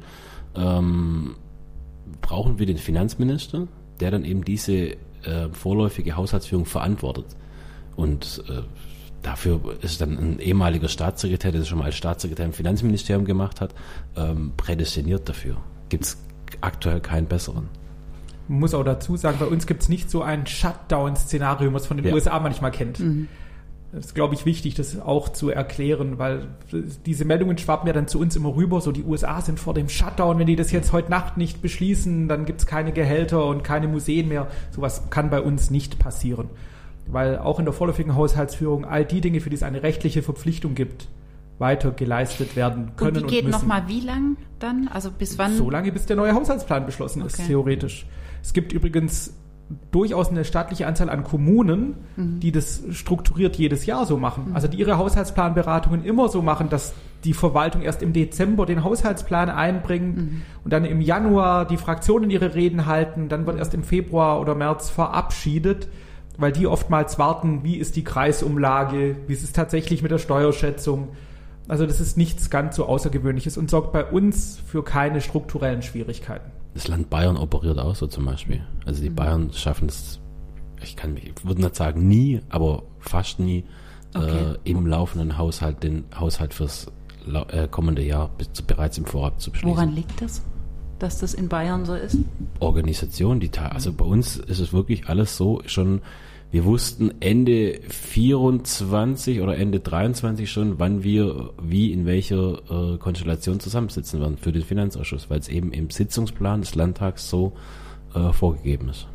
[SPEAKER 2] brauchen wir den Finanzminister, der dann eben diese vorläufige Haushaltsführung verantwortet. Und dafür ist dann ein ehemaliger Staatssekretär, der das schon mal als Staatssekretär im Finanzministerium gemacht hat, prädestiniert dafür. Gibt es aktuell keinen besseren.
[SPEAKER 3] Man muss auch dazu sagen, bei uns gibt es nicht so ein Shutdown-Szenario, was man von den USA manchmal kennt. Das ist, glaube ich, wichtig, das auch zu erklären, weil diese Meldungen schwappen ja dann zu uns immer rüber, so die USA sind vor dem Shutdown, wenn die das jetzt heute Nacht nicht beschließen, dann gibt es keine Gehälter und keine Museen mehr. Sowas kann bei uns nicht passieren, weil auch in der vorläufigen Haushaltsführung all die Dinge, für die es eine rechtliche Verpflichtung gibt, weiter geleistet werden können und
[SPEAKER 1] die geht
[SPEAKER 3] müssen.
[SPEAKER 1] Nochmal wie lang dann? Also bis wann?
[SPEAKER 3] So lange, bis der neue Haushaltsplan beschlossen ist, theoretisch. Es gibt übrigens durchaus eine staatliche Anzahl an Kommunen, die das strukturiert jedes Jahr so machen. Also die ihre Haushaltsplanberatungen immer so machen, dass die Verwaltung erst im Dezember den Haushaltsplan einbringt und dann im Januar die Fraktionen ihre Reden halten, dann wird erst im Februar oder März verabschiedet, weil die oftmals warten, wie ist die Kreisumlage, wie ist es tatsächlich mit der Steuerschätzung. Also das ist nichts ganz so Außergewöhnliches und sorgt bei uns für keine strukturellen Schwierigkeiten.
[SPEAKER 2] Das Land Bayern operiert auch so zum Beispiel. Also die Bayern schaffen es, ich würde nicht sagen nie, aber fast nie, im laufenden Haushalt den Haushalt fürs kommende Jahr bereits im Vorab zu beschließen.
[SPEAKER 1] Woran liegt das, dass das in Bayern so ist?
[SPEAKER 2] Organisation, also bei uns ist es wirklich alles so schon. Wir wussten Ende 24 oder Ende 23 schon, wann wir wie in welcher Konstellation zusammensitzen werden für den Finanzausschuss, weil es eben im Sitzungsplan des Landtags so vorgegeben ist.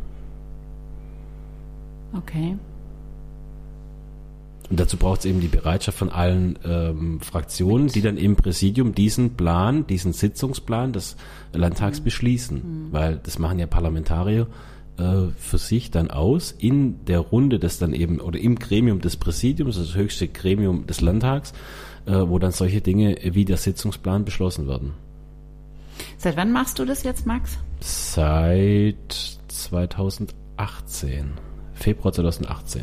[SPEAKER 1] Okay.
[SPEAKER 2] Und dazu braucht es eben die Bereitschaft von allen Fraktionen, die dann im Präsidium diesen Sitzungsplan des Landtags beschließen, weil das machen ja Parlamentarier für sich dann aus in der Runde des dann eben oder im Gremium des Präsidiums, das höchste Gremium des Landtags, wo dann solche Dinge wie der Sitzungsplan beschlossen werden.
[SPEAKER 1] Seit wann machst du das jetzt, Max?
[SPEAKER 2] Seit 2018, Februar 2018.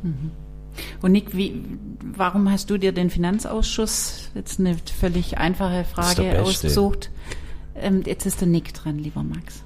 [SPEAKER 1] Und Nick, warum hast du dir den Finanzausschuss, jetzt eine völlig einfache Frage, ausgesucht? Jetzt ist der Nick dran, lieber Max.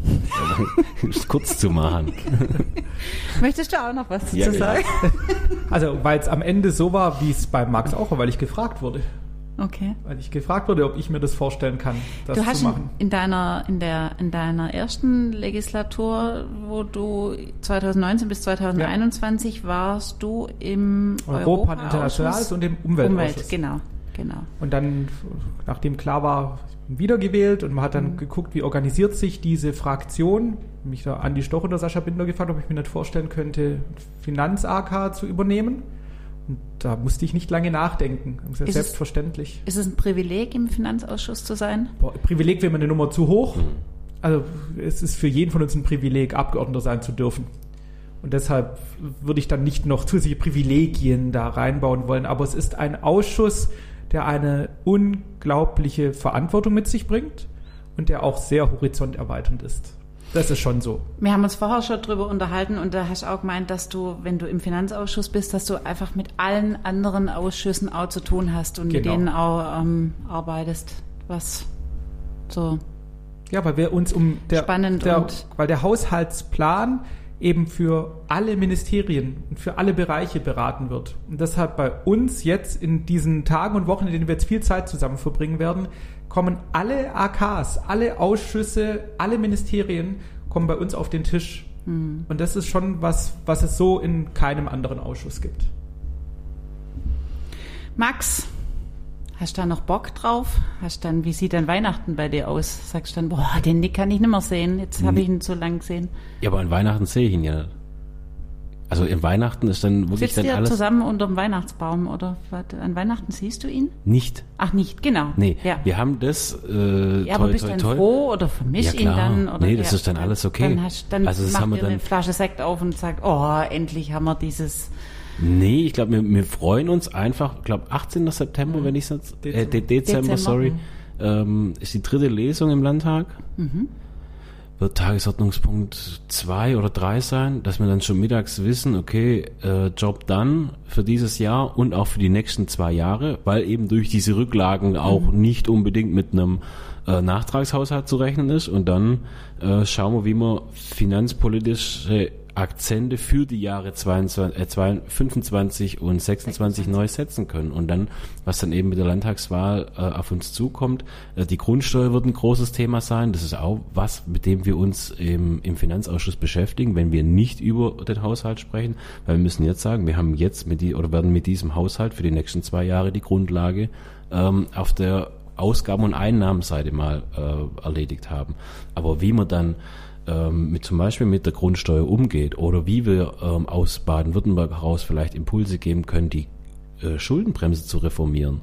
[SPEAKER 2] Kurz zu machen.
[SPEAKER 1] Möchtest du auch noch was zu sagen?
[SPEAKER 3] Also, weil es am Ende so war, wie es bei Max auch war, weil ich gefragt wurde.
[SPEAKER 1] Okay.
[SPEAKER 3] Weil ich gefragt wurde, ob ich mir das vorstellen kann, das
[SPEAKER 1] du hast
[SPEAKER 3] zu machen.
[SPEAKER 1] In deiner ersten Legislatur, wo du 2019 bis 2021 warst du im
[SPEAKER 3] Europa Internationales und im Umweltausschuss.
[SPEAKER 1] Genau.
[SPEAKER 3] Und dann, nachdem klar war, wiedergewählt und man hat dann geguckt, wie organisiert sich diese Fraktion. Mich da Andi Stoch und der Sascha Binder gefragt, ob ich mir nicht vorstellen könnte, Finanz-AK zu übernehmen. Und da musste ich nicht lange nachdenken. Das ist selbstverständlich.
[SPEAKER 1] Ist es ein Privileg, im Finanzausschuss zu sein?
[SPEAKER 3] Privileg wäre mir eine Nummer zu hoch. Also es ist für jeden von uns ein Privileg, Abgeordneter sein zu dürfen. Und deshalb würde ich dann nicht noch zusätzliche Privilegien da reinbauen wollen. Aber es ist ein Ausschuss, der eine unglaubliche Verantwortung mit sich bringt und der auch sehr horizonterweiternd ist. Das ist schon so.
[SPEAKER 1] Wir haben uns vorher schon drüber unterhalten und da hast du auch gemeint, dass du, wenn du im Finanzausschuss bist, dass du einfach mit allen anderen Ausschüssen auch zu tun hast und mit denen auch arbeitest, was so
[SPEAKER 3] ja, weil wir uns weil der Haushaltsplan eben für alle Ministerien und für alle Bereiche beraten wird. Und deshalb bei uns jetzt in diesen Tagen und Wochen, in denen wir jetzt viel Zeit zusammen verbringen werden, kommen alle AKs, alle Ausschüsse, alle Ministerien kommen bei uns auf den Tisch. Und das ist schon was es so in keinem anderen Ausschuss gibt.
[SPEAKER 1] Max, hast du da noch Bock drauf? Wie sieht denn Weihnachten bei dir aus? Sagst du dann, den Nick kann ich nicht mehr sehen, jetzt habe ich ihn so lang gesehen.
[SPEAKER 2] Ja, aber an Weihnachten sehe ich ihn ja nicht. Also in Weihnachten ist dann wirklich
[SPEAKER 1] sitzt
[SPEAKER 2] dann
[SPEAKER 1] ihr
[SPEAKER 2] alles...
[SPEAKER 1] zusammen unter dem Weihnachtsbaum oder an Weihnachten siehst du ihn?
[SPEAKER 2] Nicht.
[SPEAKER 1] Ach, nicht, genau.
[SPEAKER 2] Nee,
[SPEAKER 1] ja.
[SPEAKER 2] Wir haben das
[SPEAKER 1] aber bist du dann froh oder vermisst ihn dann? Oder,
[SPEAKER 2] nee, das ist dann alles okay.
[SPEAKER 1] Dann
[SPEAKER 2] also das
[SPEAKER 1] macht
[SPEAKER 2] haben wir
[SPEAKER 1] ihr
[SPEAKER 2] dann
[SPEAKER 1] eine Flasche Sekt auf und sagt, endlich haben wir dieses...
[SPEAKER 2] Nee, ich glaube, wir freuen uns einfach, ich glaube 18. September, wenn ich es jetzt, Dezember, sorry, ist die 3. Lesung im Landtag. wird Tagesordnungspunkt 2 oder 3 sein, dass wir dann schon mittags wissen, okay, Job done für dieses Jahr und auch für die nächsten 2 Jahre, weil eben durch diese Rücklagen auch nicht unbedingt mit einem Nachtragshaushalt zu rechnen ist, und dann schauen wir, wie wir finanzpolitische Akzente für die Jahre 25 und 26 neu setzen können. Und dann, was dann eben mit der Landtagswahl auf uns zukommt, die Grundsteuer wird ein großes Thema sein. Das ist auch was, mit dem wir uns im Finanzausschuss beschäftigen, wenn wir nicht über den Haushalt sprechen, weil wir müssen jetzt sagen, wir haben jetzt werden mit diesem Haushalt für die nächsten 2 Jahre die Grundlage auf der Ausgaben- und Einnahmenseite mal erledigt haben. Aber wie man dann zum Beispiel mit der Grundsteuer umgeht oder wie wir aus Baden-Württemberg heraus vielleicht Impulse geben können, die Schuldenbremse zu reformieren,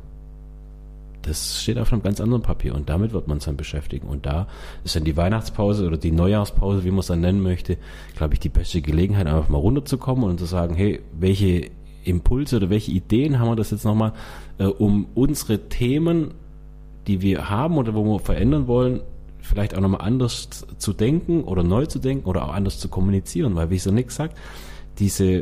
[SPEAKER 2] das steht auf einem ganz anderen Papier, und damit wird man sich dann beschäftigen. Und da ist dann die Weihnachtspause oder die Neujahrspause, wie man es dann nennen möchte, glaube ich, die beste Gelegenheit, einfach mal runterzukommen und zu sagen, hey, welche Impulse oder welche Ideen haben wir das jetzt nochmal, um unsere Themen, die wir haben oder wo wir verändern wollen, vielleicht auch nochmal anders zu denken oder neu zu denken oder auch anders zu kommunizieren, weil, wie so Nick sagt, diese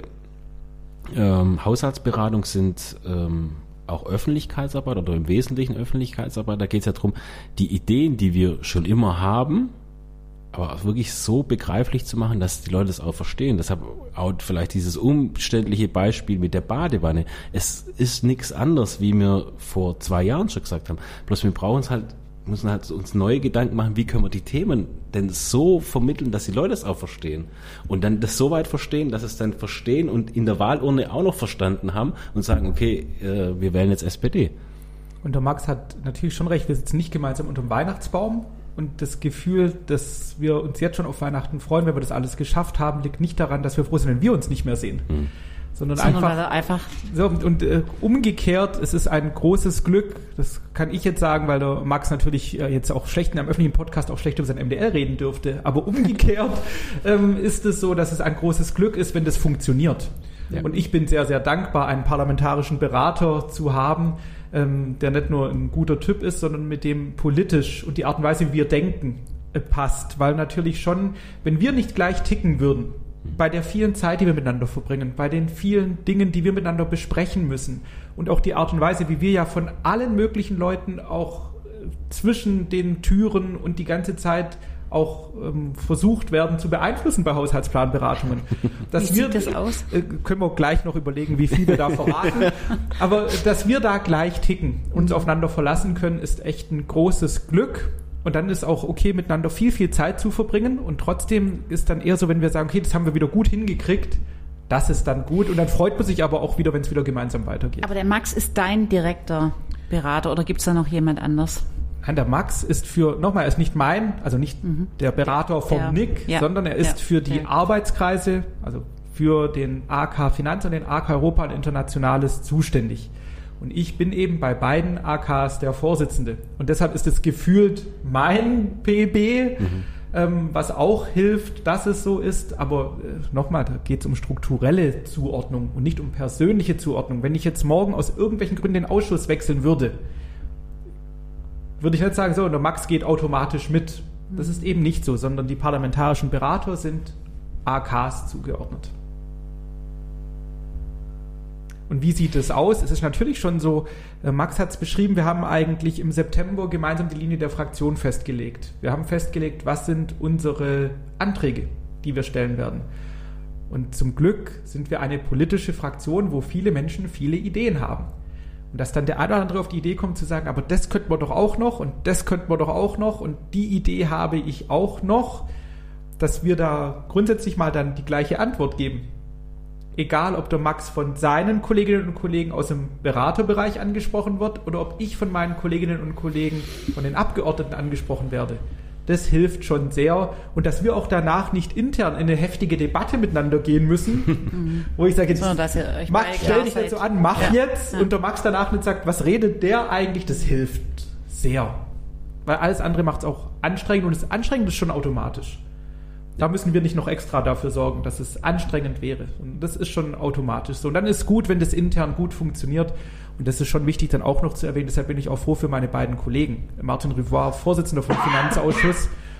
[SPEAKER 2] Haushaltsberatung sind auch Öffentlichkeitsarbeit oder im Wesentlichen Öffentlichkeitsarbeit. Da geht es ja darum, die Ideen, die wir schon immer haben, aber auch wirklich so begreiflich zu machen, dass die Leute es auch verstehen. Deshalb auch vielleicht dieses umständliche Beispiel mit der Badewanne. Es ist nichts anderes, wie wir vor 2 Jahren schon gesagt haben. Bloß wir müssen uns neue Gedanken machen, wie können wir die Themen denn so vermitteln, dass die Leute es auch verstehen. Und dann das so weit verstehen, dass es dann verstehen und in der Wahlurne auch noch verstanden haben und sagen, okay, wir wählen jetzt SPD.
[SPEAKER 3] Und der Max hat natürlich schon recht, wir sitzen nicht gemeinsam unter dem Weihnachtsbaum. Und das Gefühl, dass wir uns jetzt schon auf Weihnachten freuen, wenn wir das alles geschafft haben, liegt nicht daran, dass wir froh sind, wenn wir uns nicht mehr sehen. Sondern einfach so, und umgekehrt, es ist ein großes Glück, das kann ich jetzt sagen, weil der Max natürlich jetzt auch schlecht in einem öffentlichen Podcast auch schlecht über sein MDL reden dürfte, aber umgekehrt ist es so, dass es ein großes Glück ist, wenn das funktioniert. Ja. Und ich bin sehr, sehr dankbar, einen parlamentarischen Berater zu haben, der nicht nur ein guter Typ ist, sondern mit dem politisch und die Art und Weise, wie wir denken, passt. Weil natürlich schon, wenn wir nicht gleich ticken würden, bei der vielen Zeit, die wir miteinander verbringen, bei den vielen Dingen, die wir miteinander besprechen müssen und auch die Art und Weise, wie wir ja von allen möglichen Leuten auch zwischen den Türen und die ganze Zeit auch versucht werden zu beeinflussen bei Haushaltsplanberatungen.
[SPEAKER 1] Wie sieht das aus?
[SPEAKER 3] Können wir gleich noch überlegen, wie viel wir da verraten. Aber dass wir da gleich ticken, uns aufeinander verlassen können, ist echt ein großes Glück. Und dann ist auch okay, miteinander viel, viel Zeit zu verbringen. Und trotzdem ist dann eher so, wenn wir sagen, okay, das haben wir wieder gut hingekriegt, das ist dann gut. Und dann freut man sich aber auch wieder, wenn es wieder gemeinsam weitergeht.
[SPEAKER 1] Aber der Max ist dein direkter Berater oder gibt es da noch jemand anders?
[SPEAKER 3] Nein, der Max ist er ist nicht nicht der Berater vom Nick, sondern er ist für die Arbeitskreise, also für den AK Finanz und den AK Europa und Internationales zuständig. Und ich bin eben bei beiden AKs der Vorsitzende. Und deshalb ist es gefühlt mein PB, was auch hilft, dass es so ist. Aber nochmal, da geht es um strukturelle Zuordnung und nicht um persönliche Zuordnung. Wenn ich jetzt morgen aus irgendwelchen Gründen den Ausschuss wechseln würde ich nicht sagen, so, der Max geht automatisch mit. Das ist eben nicht so, sondern die parlamentarischen Berater sind AKs zugeordnet. Und wie sieht es aus? Es ist natürlich schon so, Max hat es beschrieben, wir haben eigentlich im September gemeinsam die Linie der Fraktion festgelegt. Wir haben festgelegt, was sind unsere Anträge, die wir stellen werden. Und zum Glück sind wir eine politische Fraktion, wo viele Menschen viele Ideen haben. Und dass dann der eine oder andere auf die Idee kommt zu sagen, aber das könnten wir doch auch noch und das könnten wir doch auch noch und die Idee habe ich auch noch, dass wir da grundsätzlich mal dann die gleiche Antwort geben. Egal, ob der Max von seinen Kolleginnen und Kollegen aus dem Beraterbereich angesprochen wird oder ob ich von meinen Kolleginnen und Kollegen, von den Abgeordneten angesprochen werde. Das hilft schon sehr. Und dass wir auch danach nicht intern in eine heftige Debatte miteinander gehen müssen, wo ich sage, jetzt, Max, stell dich nicht so an, mach jetzt. Und der Max danach nicht sagt, was redet der eigentlich, das hilft sehr. Weil alles andere macht es auch anstrengend und das Anstrengend ist schon automatisch. Da müssen wir nicht noch extra dafür sorgen, dass es anstrengend wäre. Und das ist schon automatisch so. Und dann ist es gut, wenn das intern gut funktioniert. Und das ist schon wichtig, dann auch noch zu erwähnen. Deshalb bin ich auch froh für meine beiden Kollegen. Martin Rivoire, Vorsitzender vom Finanzausschuss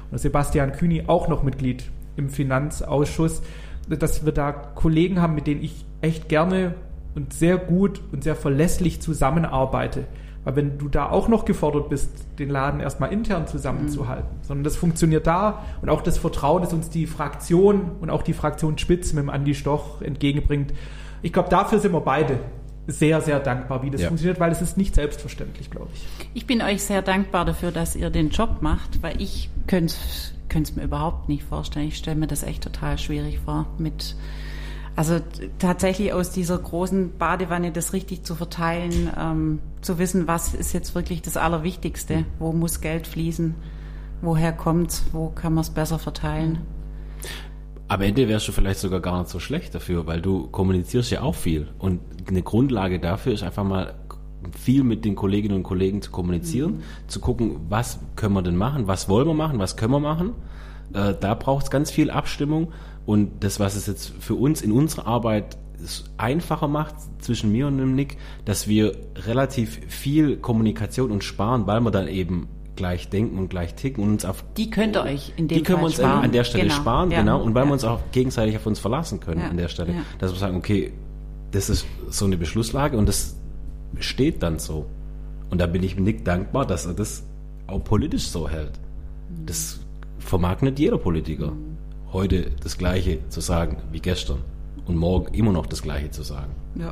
[SPEAKER 3] und Sebastian Kühni auch noch Mitglied im Finanzausschuss, dass wir da Kollegen haben, mit denen ich echt gerne und sehr gut und sehr verlässlich zusammenarbeite. Weil wenn du da auch noch gefordert bist, den Laden erstmal intern zusammenzuhalten, sondern das funktioniert da und auch das Vertrauen, das uns die Fraktion und auch die Fraktionsspitze mit dem Andi Stoch entgegenbringt. Ich glaube, dafür sind wir beide sehr, sehr dankbar, wie das funktioniert, weil es ist nicht selbstverständlich, glaube ich.
[SPEAKER 1] Ich bin euch sehr dankbar dafür, dass ihr den Job macht, weil ich könnte es mir überhaupt nicht vorstellen. Ich stelle mir das echt total schwierig vor, also tatsächlich aus dieser großen Badewanne das richtig zu verteilen, zu wissen, was ist jetzt wirklich das Allerwichtigste, wo muss Geld fließen, woher kommt's, wo kann man es besser verteilen.
[SPEAKER 2] Am Ende wärst du vielleicht sogar gar nicht so schlecht dafür, weil du kommunizierst ja auch viel. Und eine Grundlage dafür ist einfach mal viel mit den Kolleginnen und Kollegen zu kommunizieren, zu gucken, was können wir denn machen, was wollen wir machen, was können wir machen. Da braucht es ganz viel Abstimmung. Und das, was es jetzt für uns in unserer Arbeit einfacher macht, zwischen mir und dem Nick, dass wir relativ viel Kommunikation uns sparen, weil wir dann eben gleich denken und gleich ticken und uns auf...
[SPEAKER 1] Die könnt ihr euch in dem Fall sparen.
[SPEAKER 2] Die können wir uns an der Stelle sparen, genau. Und weil wir uns auch gegenseitig auf uns verlassen können an der Stelle.
[SPEAKER 1] Ja.
[SPEAKER 2] Dass wir sagen, okay, das ist so eine Beschlusslage und das steht dann so. Und da bin ich Nick dankbar, dass er das auch politisch so hält. Das vermag nicht jeder Politiker. Heute das Gleiche zu sagen wie gestern und morgen immer noch das Gleiche zu sagen.
[SPEAKER 1] Ja.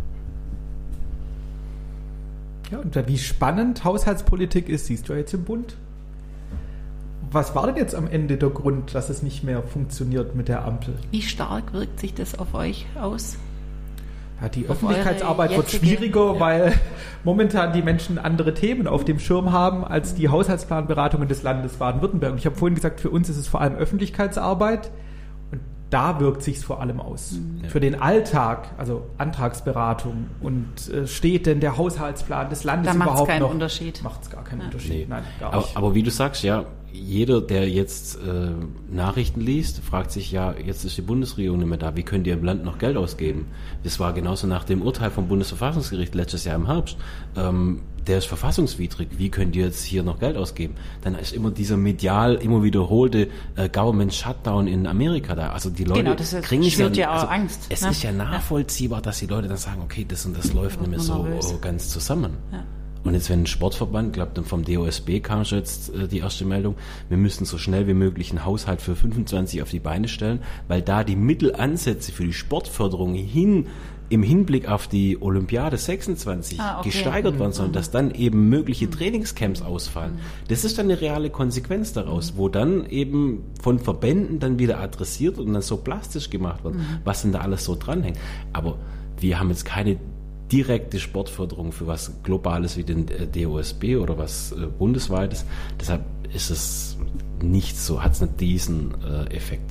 [SPEAKER 3] Ja, und wie spannend Haushaltspolitik ist, siehst du ja jetzt im Bund. Was war denn jetzt am Ende der Grund, dass es nicht mehr funktioniert mit der Ampel?
[SPEAKER 1] Wie stark wirkt sich das auf euch aus?
[SPEAKER 3] Ja, die Öffentlichkeitsarbeit wird schwieriger, weil momentan die Menschen andere Themen auf dem Schirm haben als die Haushaltsplanberatungen des Landes Baden-Württemberg. Und ich habe vorhin gesagt, für uns ist es vor allem Öffentlichkeitsarbeit und da wirkt sich es vor allem aus. Ja. Für den Alltag, also Antragsberatung und steht denn der Haushaltsplan des Landes
[SPEAKER 1] da
[SPEAKER 3] überhaupt noch?
[SPEAKER 1] Unterschied.
[SPEAKER 3] Macht es gar keinen Unterschied.
[SPEAKER 2] Nee.
[SPEAKER 3] Nein, gar nicht.
[SPEAKER 2] Aber wie du sagst, ja, jeder, der jetzt Nachrichten liest, fragt sich, ja, jetzt ist die Bundesregierung nicht mehr da, wie könnt ihr im Land noch Geld ausgeben? Das war genauso nach dem Urteil vom Bundesverfassungsgericht letztes Jahr im Herbst. Der ist verfassungswidrig, wie könnt ihr jetzt hier noch Geld ausgeben? Dann ist immer dieser medial immer wiederholte Government Shutdown in Amerika da. Also die Leute kriegen
[SPEAKER 1] ja auch Angst.
[SPEAKER 2] Es ist ja nachvollziehbar, dass die Leute dann sagen, okay, das und das läuft nicht mehr so ganz zusammen. Ja. Und jetzt, wenn ein Sportverband, ich glaube, vom DOSB kam schon jetzt die erste Meldung, wir müssen so schnell wie möglich einen Haushalt für 25 auf die Beine stellen, weil da die Mittelansätze für die Sportförderung im Hinblick auf die Olympiade 26 gesteigert werden sollen, dass dann eben mögliche Trainingscamps ausfallen. Das ist dann eine reale Konsequenz daraus, wo dann eben von Verbänden dann wieder adressiert und dann so plastisch gemacht wird, was denn da alles so dranhängt. Aber wir haben jetzt keine direkte Sportförderung für was Globales wie den DOSB oder was Bundesweites. Deshalb ist es nicht so, hat es nicht diesen Effekt.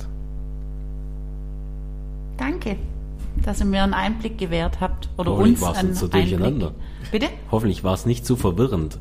[SPEAKER 1] Danke, dass ihr mir einen Einblick gewährt habt. Oder
[SPEAKER 2] Hoffentlich
[SPEAKER 1] uns
[SPEAKER 2] war es
[SPEAKER 1] einen
[SPEAKER 2] nicht so
[SPEAKER 1] Einblick.
[SPEAKER 2] durcheinander.
[SPEAKER 1] Bitte?
[SPEAKER 2] Hoffentlich war es nicht zu verwirrend.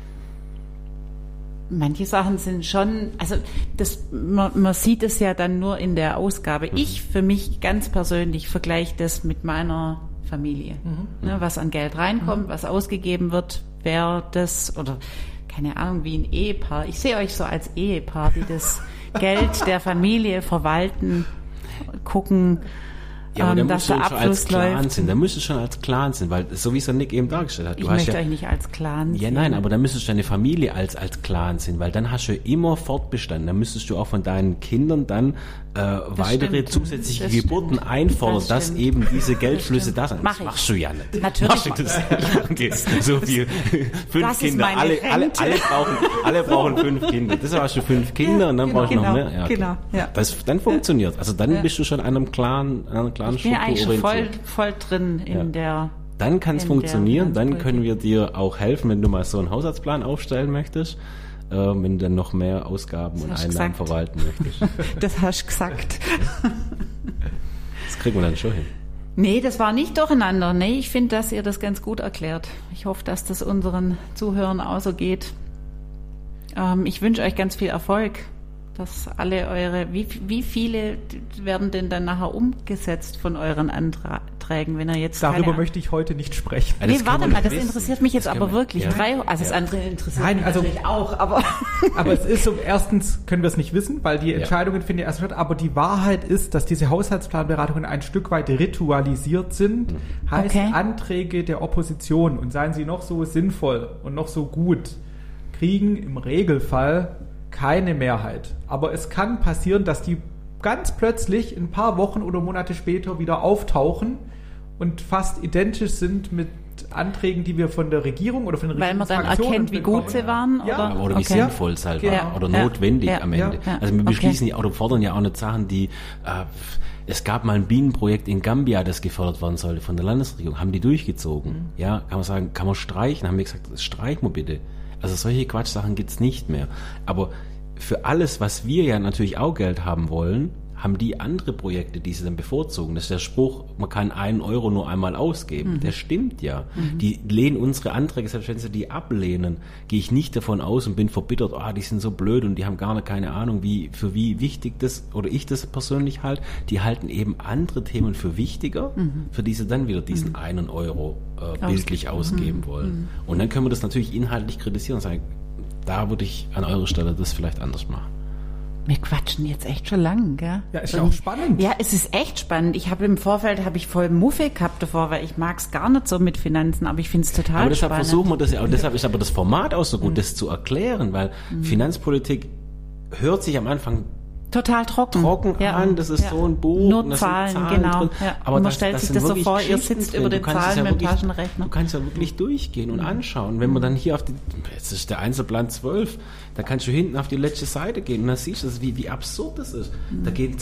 [SPEAKER 1] Manche Sachen sind schon, also man sieht es ja dann nur in der Ausgabe. Ich für mich ganz persönlich vergleiche das mit meiner Familie. Ne, was an Geld reinkommt, was ausgegeben wird, wer das, oder keine Ahnung, wie ein Ehepaar. Ich sehe euch so als Ehepaar, die das Geld der Familie verwalten, gucken,
[SPEAKER 2] Ja, aber da
[SPEAKER 1] dass
[SPEAKER 2] musst du
[SPEAKER 1] der
[SPEAKER 2] schon als
[SPEAKER 1] Abfluss
[SPEAKER 2] Clan
[SPEAKER 1] läuft.
[SPEAKER 2] sein. Da müsstest du schon als Clan sein, weil so wie es der Nick eben dargestellt hat.
[SPEAKER 1] Ich möchte euch nicht als Clan
[SPEAKER 2] Ja,
[SPEAKER 1] sehen.
[SPEAKER 2] nein, aber da müsstest du deine Familie als Clan sein, weil dann hast du immer Fortbestand. Da müsstest du auch von deinen Kindern dann weitere
[SPEAKER 1] stimmt.
[SPEAKER 2] zusätzliche
[SPEAKER 1] Das
[SPEAKER 2] Geburten
[SPEAKER 1] stimmt.
[SPEAKER 2] einfordern,
[SPEAKER 1] Das
[SPEAKER 2] dass
[SPEAKER 1] stimmt.
[SPEAKER 2] eben diese Geldflüsse da sind.
[SPEAKER 1] Mach
[SPEAKER 2] Das
[SPEAKER 1] ich.
[SPEAKER 2] machst du ja nicht.
[SPEAKER 1] Natürlich
[SPEAKER 2] Machst du das?
[SPEAKER 1] mach
[SPEAKER 2] Okay. So viel. 5
[SPEAKER 1] Das ist
[SPEAKER 2] Kinder.
[SPEAKER 1] meine Rente.
[SPEAKER 2] Alle brauchen 5 Kinder. Deshalb hast du 5 Kinder und dann brauchst du noch mehr. Ja, okay.
[SPEAKER 1] Genau, ja.
[SPEAKER 2] Dann funktioniert. Also dann bist du schon an einer Clan
[SPEAKER 1] Ich bin ja eigentlich schon
[SPEAKER 2] orientiert.
[SPEAKER 1] voll drin in der...
[SPEAKER 2] Dann kann es
[SPEAKER 1] in
[SPEAKER 2] funktionieren,
[SPEAKER 1] der
[SPEAKER 2] dann können wir dir auch helfen, wenn du mal so einen Haushaltsplan aufstellen möchtest, wenn du dann noch mehr Ausgaben und
[SPEAKER 1] hast du
[SPEAKER 2] Einnahmen
[SPEAKER 1] gesagt.
[SPEAKER 2] verwalten möchtest.
[SPEAKER 1] Das hast du gesagt.
[SPEAKER 2] Das kriegen wir dann schon hin.
[SPEAKER 1] Nee, das war nicht durcheinander. Nee, ich finde, dass ihr das ganz gut erklärt. Ich hoffe, dass das unseren Zuhörern auch so geht. Ich wünsche euch ganz viel Erfolg, dass alle wie viele werden denn dann nachher umgesetzt von euren Anträgen, wenn er jetzt
[SPEAKER 3] Darüber möchte ich heute nicht sprechen.
[SPEAKER 1] Nee, warte mal, das interessiert mich jetzt aber wirklich.
[SPEAKER 2] Ja.
[SPEAKER 1] Das andere interessiert mich natürlich auch, aber...
[SPEAKER 3] Aber es ist so, erstens können wir es nicht wissen, weil die Entscheidungen finden ja erst statt, aber die Wahrheit ist, dass diese Haushaltsplanberatungen ein Stück weit ritualisiert sind, heißt Anträge der Opposition, und seien sie noch so sinnvoll und noch so gut, kriegen im Regelfall keine Mehrheit. Aber es kann passieren, dass die ganz plötzlich ein paar Wochen oder Monate später wieder auftauchen und fast identisch sind mit Anträgen, die wir von der Regierung oder von den
[SPEAKER 1] Regierungsfraktionen Weil man dann erkennt, wie gut sie waren?
[SPEAKER 2] Oder wie sinnvoll es halt war. Oder notwendig am Ende.
[SPEAKER 1] Ja.
[SPEAKER 2] Also wir beschließen ja oder fordern ja auch nicht Sachen, die... es gab mal ein Bienenprojekt in Gambia, das gefördert werden sollte von der Landesregierung. Haben die durchgezogen. Ja, kann man sagen, kann man streichen. Haben wir gesagt, das streichen wir bitte. Also solche Quatschsachen gibt's nicht mehr. Aber für alles, was wir ja natürlich auch Geld haben wollen, haben die andere Projekte, die sie dann bevorzugen. Das ist der Spruch, man kann 1 Euro nur einmal ausgeben. Der stimmt ja. Die lehnen unsere Anträge, selbst wenn sie die ablehnen, gehe ich nicht davon aus und bin verbittert, die sind so blöd und die haben gar keine Ahnung, wie wichtig das, oder ich das persönlich halte. Die halten eben andere Themen für wichtiger, für die sie dann wieder diesen 1 Euro bildlich ausgeben wollen. Und dann können wir das natürlich inhaltlich kritisieren und sagen, da würde ich an eurer Stelle das vielleicht anders machen.
[SPEAKER 1] Wir quatschen jetzt echt schon lang, gell?
[SPEAKER 3] Ja, ist ja auch spannend.
[SPEAKER 1] Ja, es ist echt spannend. Im Vorfeld voll Muffe gehabt davor, weil ich mag es gar nicht so mit Finanzen, aber ich finde es total spannend.
[SPEAKER 2] Aber deshalb versuchen wir das ja, und deshalb ist aber das Format auch so gut, das zu erklären, weil Finanzpolitik hört sich am Anfang
[SPEAKER 1] total trocken
[SPEAKER 2] an, das ist so ein Buch.
[SPEAKER 1] Nur Zahlen, genau.
[SPEAKER 2] Drin.
[SPEAKER 1] Ja.
[SPEAKER 2] Aber
[SPEAKER 1] man stellt sich das so vor, ihr sitzt über den Zahlen mit dem Taschenrechner.
[SPEAKER 2] Du kannst ja wirklich durchgehen und anschauen. Wenn man dann hier jetzt ist der Einzelplan 12, da kannst du hinten auf die letzte Seite gehen und dann siehst du, wie absurd das ist. Da gehen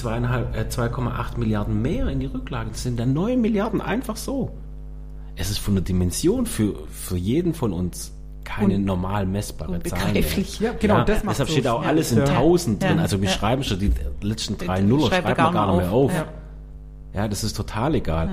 [SPEAKER 2] 2,8 Milliarden mehr in die Rücklagen. Das sind dann 9 Milliarden einfach so. Es ist von der Dimension für jeden von uns keine normal messbare Zahl.
[SPEAKER 3] Ja, genau, das macht
[SPEAKER 2] deshalb steht auch alles in 1000 drin. Also wir schreiben schon die letzten 3 Nuller, schreiben wir gar nicht mehr auf. Ja, das ist total egal.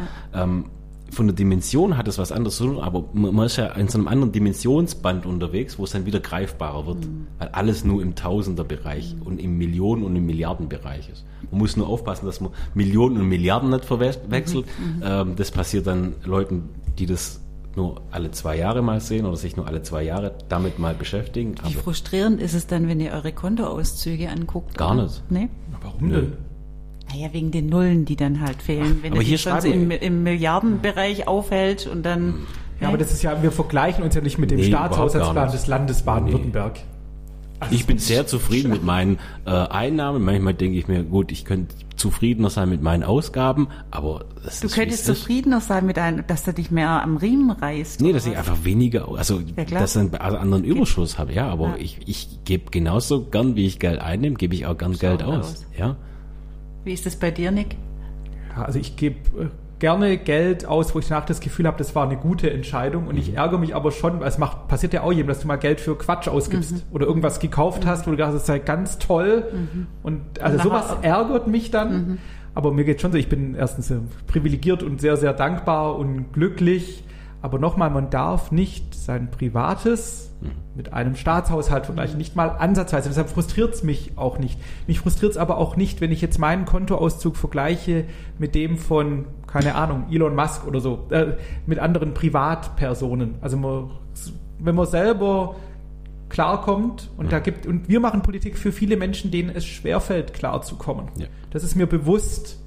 [SPEAKER 2] Von der Dimension hat es was anderes zu tun, aber man ist ja in so einem anderen Dimensionsband unterwegs, wo es dann wieder greifbarer wird. Weil alles nur im Tausenderbereich und im Millionen- und im Milliardenbereich ist. Man muss nur aufpassen, dass man Millionen und Milliarden nicht verwechselt. Das passiert dann Leuten, die das nur alle 2 Jahre mal sehen oder sich nur alle 2 Jahre damit mal beschäftigen.
[SPEAKER 1] Wie frustrierend ist es dann, wenn ihr eure Kontoauszüge anguckt?
[SPEAKER 2] Gar nicht.
[SPEAKER 1] Nee?
[SPEAKER 3] Warum denn?
[SPEAKER 1] Naja, wegen den Nullen, die dann halt fehlen. Wenn
[SPEAKER 2] aber
[SPEAKER 1] du dich sonst im Milliardenbereich aufhält und dann...
[SPEAKER 3] Ja, aber das ist ja, wir vergleichen uns ja nicht mit dem Staatshaushaltsplan des Landes Baden-Württemberg.
[SPEAKER 2] Also ich bin sehr zufrieden mit meinen Einnahmen. Manchmal denke ich mir, gut, ich könnte zufriedener sein mit meinen Ausgaben, aber das
[SPEAKER 1] Du könntest zufriedener sein dass du dich mehr am Riemen reißt.
[SPEAKER 2] Nee, dass ich einfach weniger, dass ich einen anderen Überschuss habe, ja, aber ich gebe genauso gern, wie ich Geld einnehme, gebe ich auch gern Geld aus. Ja.
[SPEAKER 1] Wie ist das bei dir, Nick?
[SPEAKER 3] Ja, also ich gebe gerne Geld aus, wo ich danach das Gefühl habe, das war eine gute Entscheidung, und ich ärgere mich aber schon, weil passiert ja auch jedem, dass du mal Geld für Quatsch ausgibst oder irgendwas gekauft hast, wo du gedacht hast, das sei ganz toll, und also sowas ärgert mich dann, aber mir geht schon so, ich bin erstens privilegiert und sehr, sehr dankbar und glücklich, aber nochmal, man darf nicht sein Privates mit einem Staatshaushalt vergleichen, nicht mal ansatzweise. Deshalb frustriert es mich auch nicht. Mich frustriert es aber auch nicht, wenn ich jetzt meinen Kontoauszug vergleiche mit dem von, keine Ahnung, Elon Musk oder so, mit anderen Privatpersonen. Also wenn man selber klarkommt und und wir machen Politik für viele Menschen, denen es schwerfällt, klarzukommen. Ja. Das ist mir bewusst.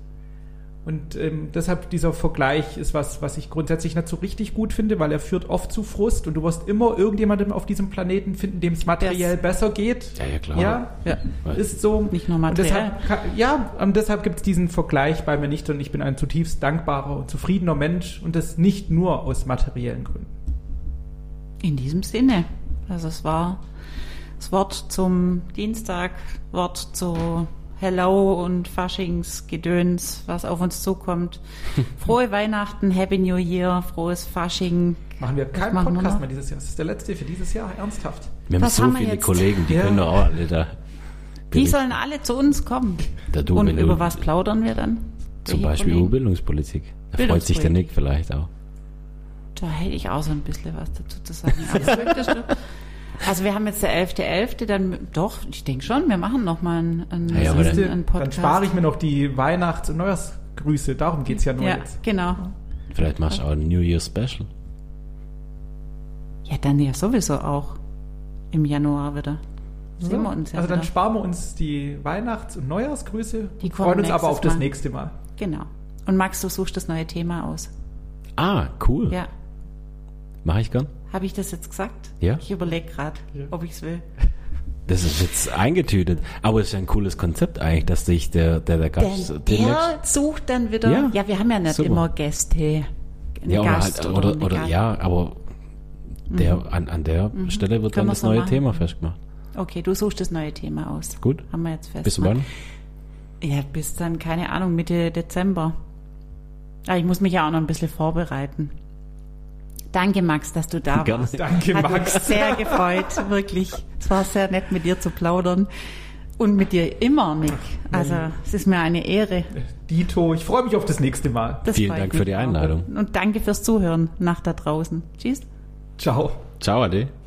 [SPEAKER 3] Und deshalb dieser Vergleich ist was ich grundsätzlich nicht so richtig gut finde, weil er führt oft zu Frust, und du wirst immer irgendjemanden auf diesem Planeten finden, dem es materiell besser geht.
[SPEAKER 2] Ja, klar.
[SPEAKER 3] Ja, ist so.
[SPEAKER 1] Nicht nur materiell.
[SPEAKER 3] Und deshalb gibt es diesen Vergleich bei mir nicht, und ich bin ein zutiefst dankbarer und zufriedener Mensch, und das nicht nur aus materiellen Gründen.
[SPEAKER 1] In diesem Sinne. Also es war das Wort zum Dienstag, Wort zu Hello und Faschingsgedöns, was auf uns zukommt. Frohe Weihnachten, Happy New Year, frohes Fasching.
[SPEAKER 3] Machen wir keinen Podcast mehr dieses Jahr. Das ist der letzte für dieses Jahr, ernsthaft.
[SPEAKER 2] Wir haben so viele Kollegen, die können doch auch alle da.
[SPEAKER 1] Die sollen alle zu uns kommen. Und über was plaudern wir dann?
[SPEAKER 2] Zum Beispiel über Bildungspolitik. Da freut sich der Nick vielleicht auch.
[SPEAKER 1] Da hätte ich auch so ein bisschen was dazu zu sagen. Aber möchtest du? Also wir haben jetzt der 11.11., dann doch, ich denke schon, wir machen nochmal einen
[SPEAKER 3] Dann
[SPEAKER 1] Podcast.
[SPEAKER 3] spare ich mir noch die Weihnachts- und Neujahrsgrüße, darum geht's ja nur jetzt.
[SPEAKER 1] Genau.
[SPEAKER 2] Vielleicht machst du auch ein New Year Special.
[SPEAKER 1] Ja, dann ja sowieso auch im Januar wieder. Sehen wir uns ja
[SPEAKER 3] Also dann
[SPEAKER 1] wieder.
[SPEAKER 3] sparen wir uns die Weihnachts- und Neujahrsgrüße,
[SPEAKER 1] Die kommen
[SPEAKER 3] freuen uns aber
[SPEAKER 1] nächstes
[SPEAKER 3] auf das
[SPEAKER 1] Mal.
[SPEAKER 3] nächste Mal.
[SPEAKER 1] Genau. Und Max, du suchst das neue Thema aus.
[SPEAKER 2] Ah, cool.
[SPEAKER 1] Ja.
[SPEAKER 2] Mache ich gern.
[SPEAKER 1] Habe ich das jetzt gesagt?
[SPEAKER 2] Ja.
[SPEAKER 1] Ich überlege gerade, ob ich es will.
[SPEAKER 2] Das ist jetzt eingetütet. Aber es ist ja ein cooles Konzept eigentlich, dass sich der Gast
[SPEAKER 1] Der sucht dann wieder. Ja, wir haben ja nicht
[SPEAKER 2] super.
[SPEAKER 1] immer Gäste. Einen
[SPEAKER 2] Ja, oder
[SPEAKER 1] Gast
[SPEAKER 2] halt,
[SPEAKER 1] oder eine
[SPEAKER 2] oder
[SPEAKER 1] Gast.
[SPEAKER 2] ja, aber an der Stelle wird
[SPEAKER 1] Können
[SPEAKER 2] dann
[SPEAKER 1] wir
[SPEAKER 2] das
[SPEAKER 1] so
[SPEAKER 2] neue
[SPEAKER 1] machen.
[SPEAKER 2] Thema festgemacht.
[SPEAKER 1] Okay, du suchst das neue Thema aus.
[SPEAKER 2] Gut.
[SPEAKER 1] Haben wir jetzt fest.
[SPEAKER 2] Bis wann?
[SPEAKER 1] Ja, bis dann, keine Ahnung, Mitte Dezember. Aber ich muss mich ja auch noch ein bisschen vorbereiten. Danke, Max, dass du da
[SPEAKER 2] Gerne.
[SPEAKER 1] warst.
[SPEAKER 3] Danke,
[SPEAKER 1] Hat mich
[SPEAKER 3] Max.
[SPEAKER 1] sehr gefreut, wirklich. Es war sehr nett, mit dir zu plaudern. Und mit dir immer, Nick. Also, es ist mir eine Ehre.
[SPEAKER 3] Dito, ich freue mich auf das nächste Mal.
[SPEAKER 1] Das
[SPEAKER 2] Vielen
[SPEAKER 1] freut
[SPEAKER 2] Dank
[SPEAKER 1] mich
[SPEAKER 2] für die
[SPEAKER 1] auch.
[SPEAKER 2] Einladung.
[SPEAKER 1] Und danke fürs Zuhören nach da draußen. Tschüss.
[SPEAKER 3] Ciao.
[SPEAKER 2] Ciao, Ade.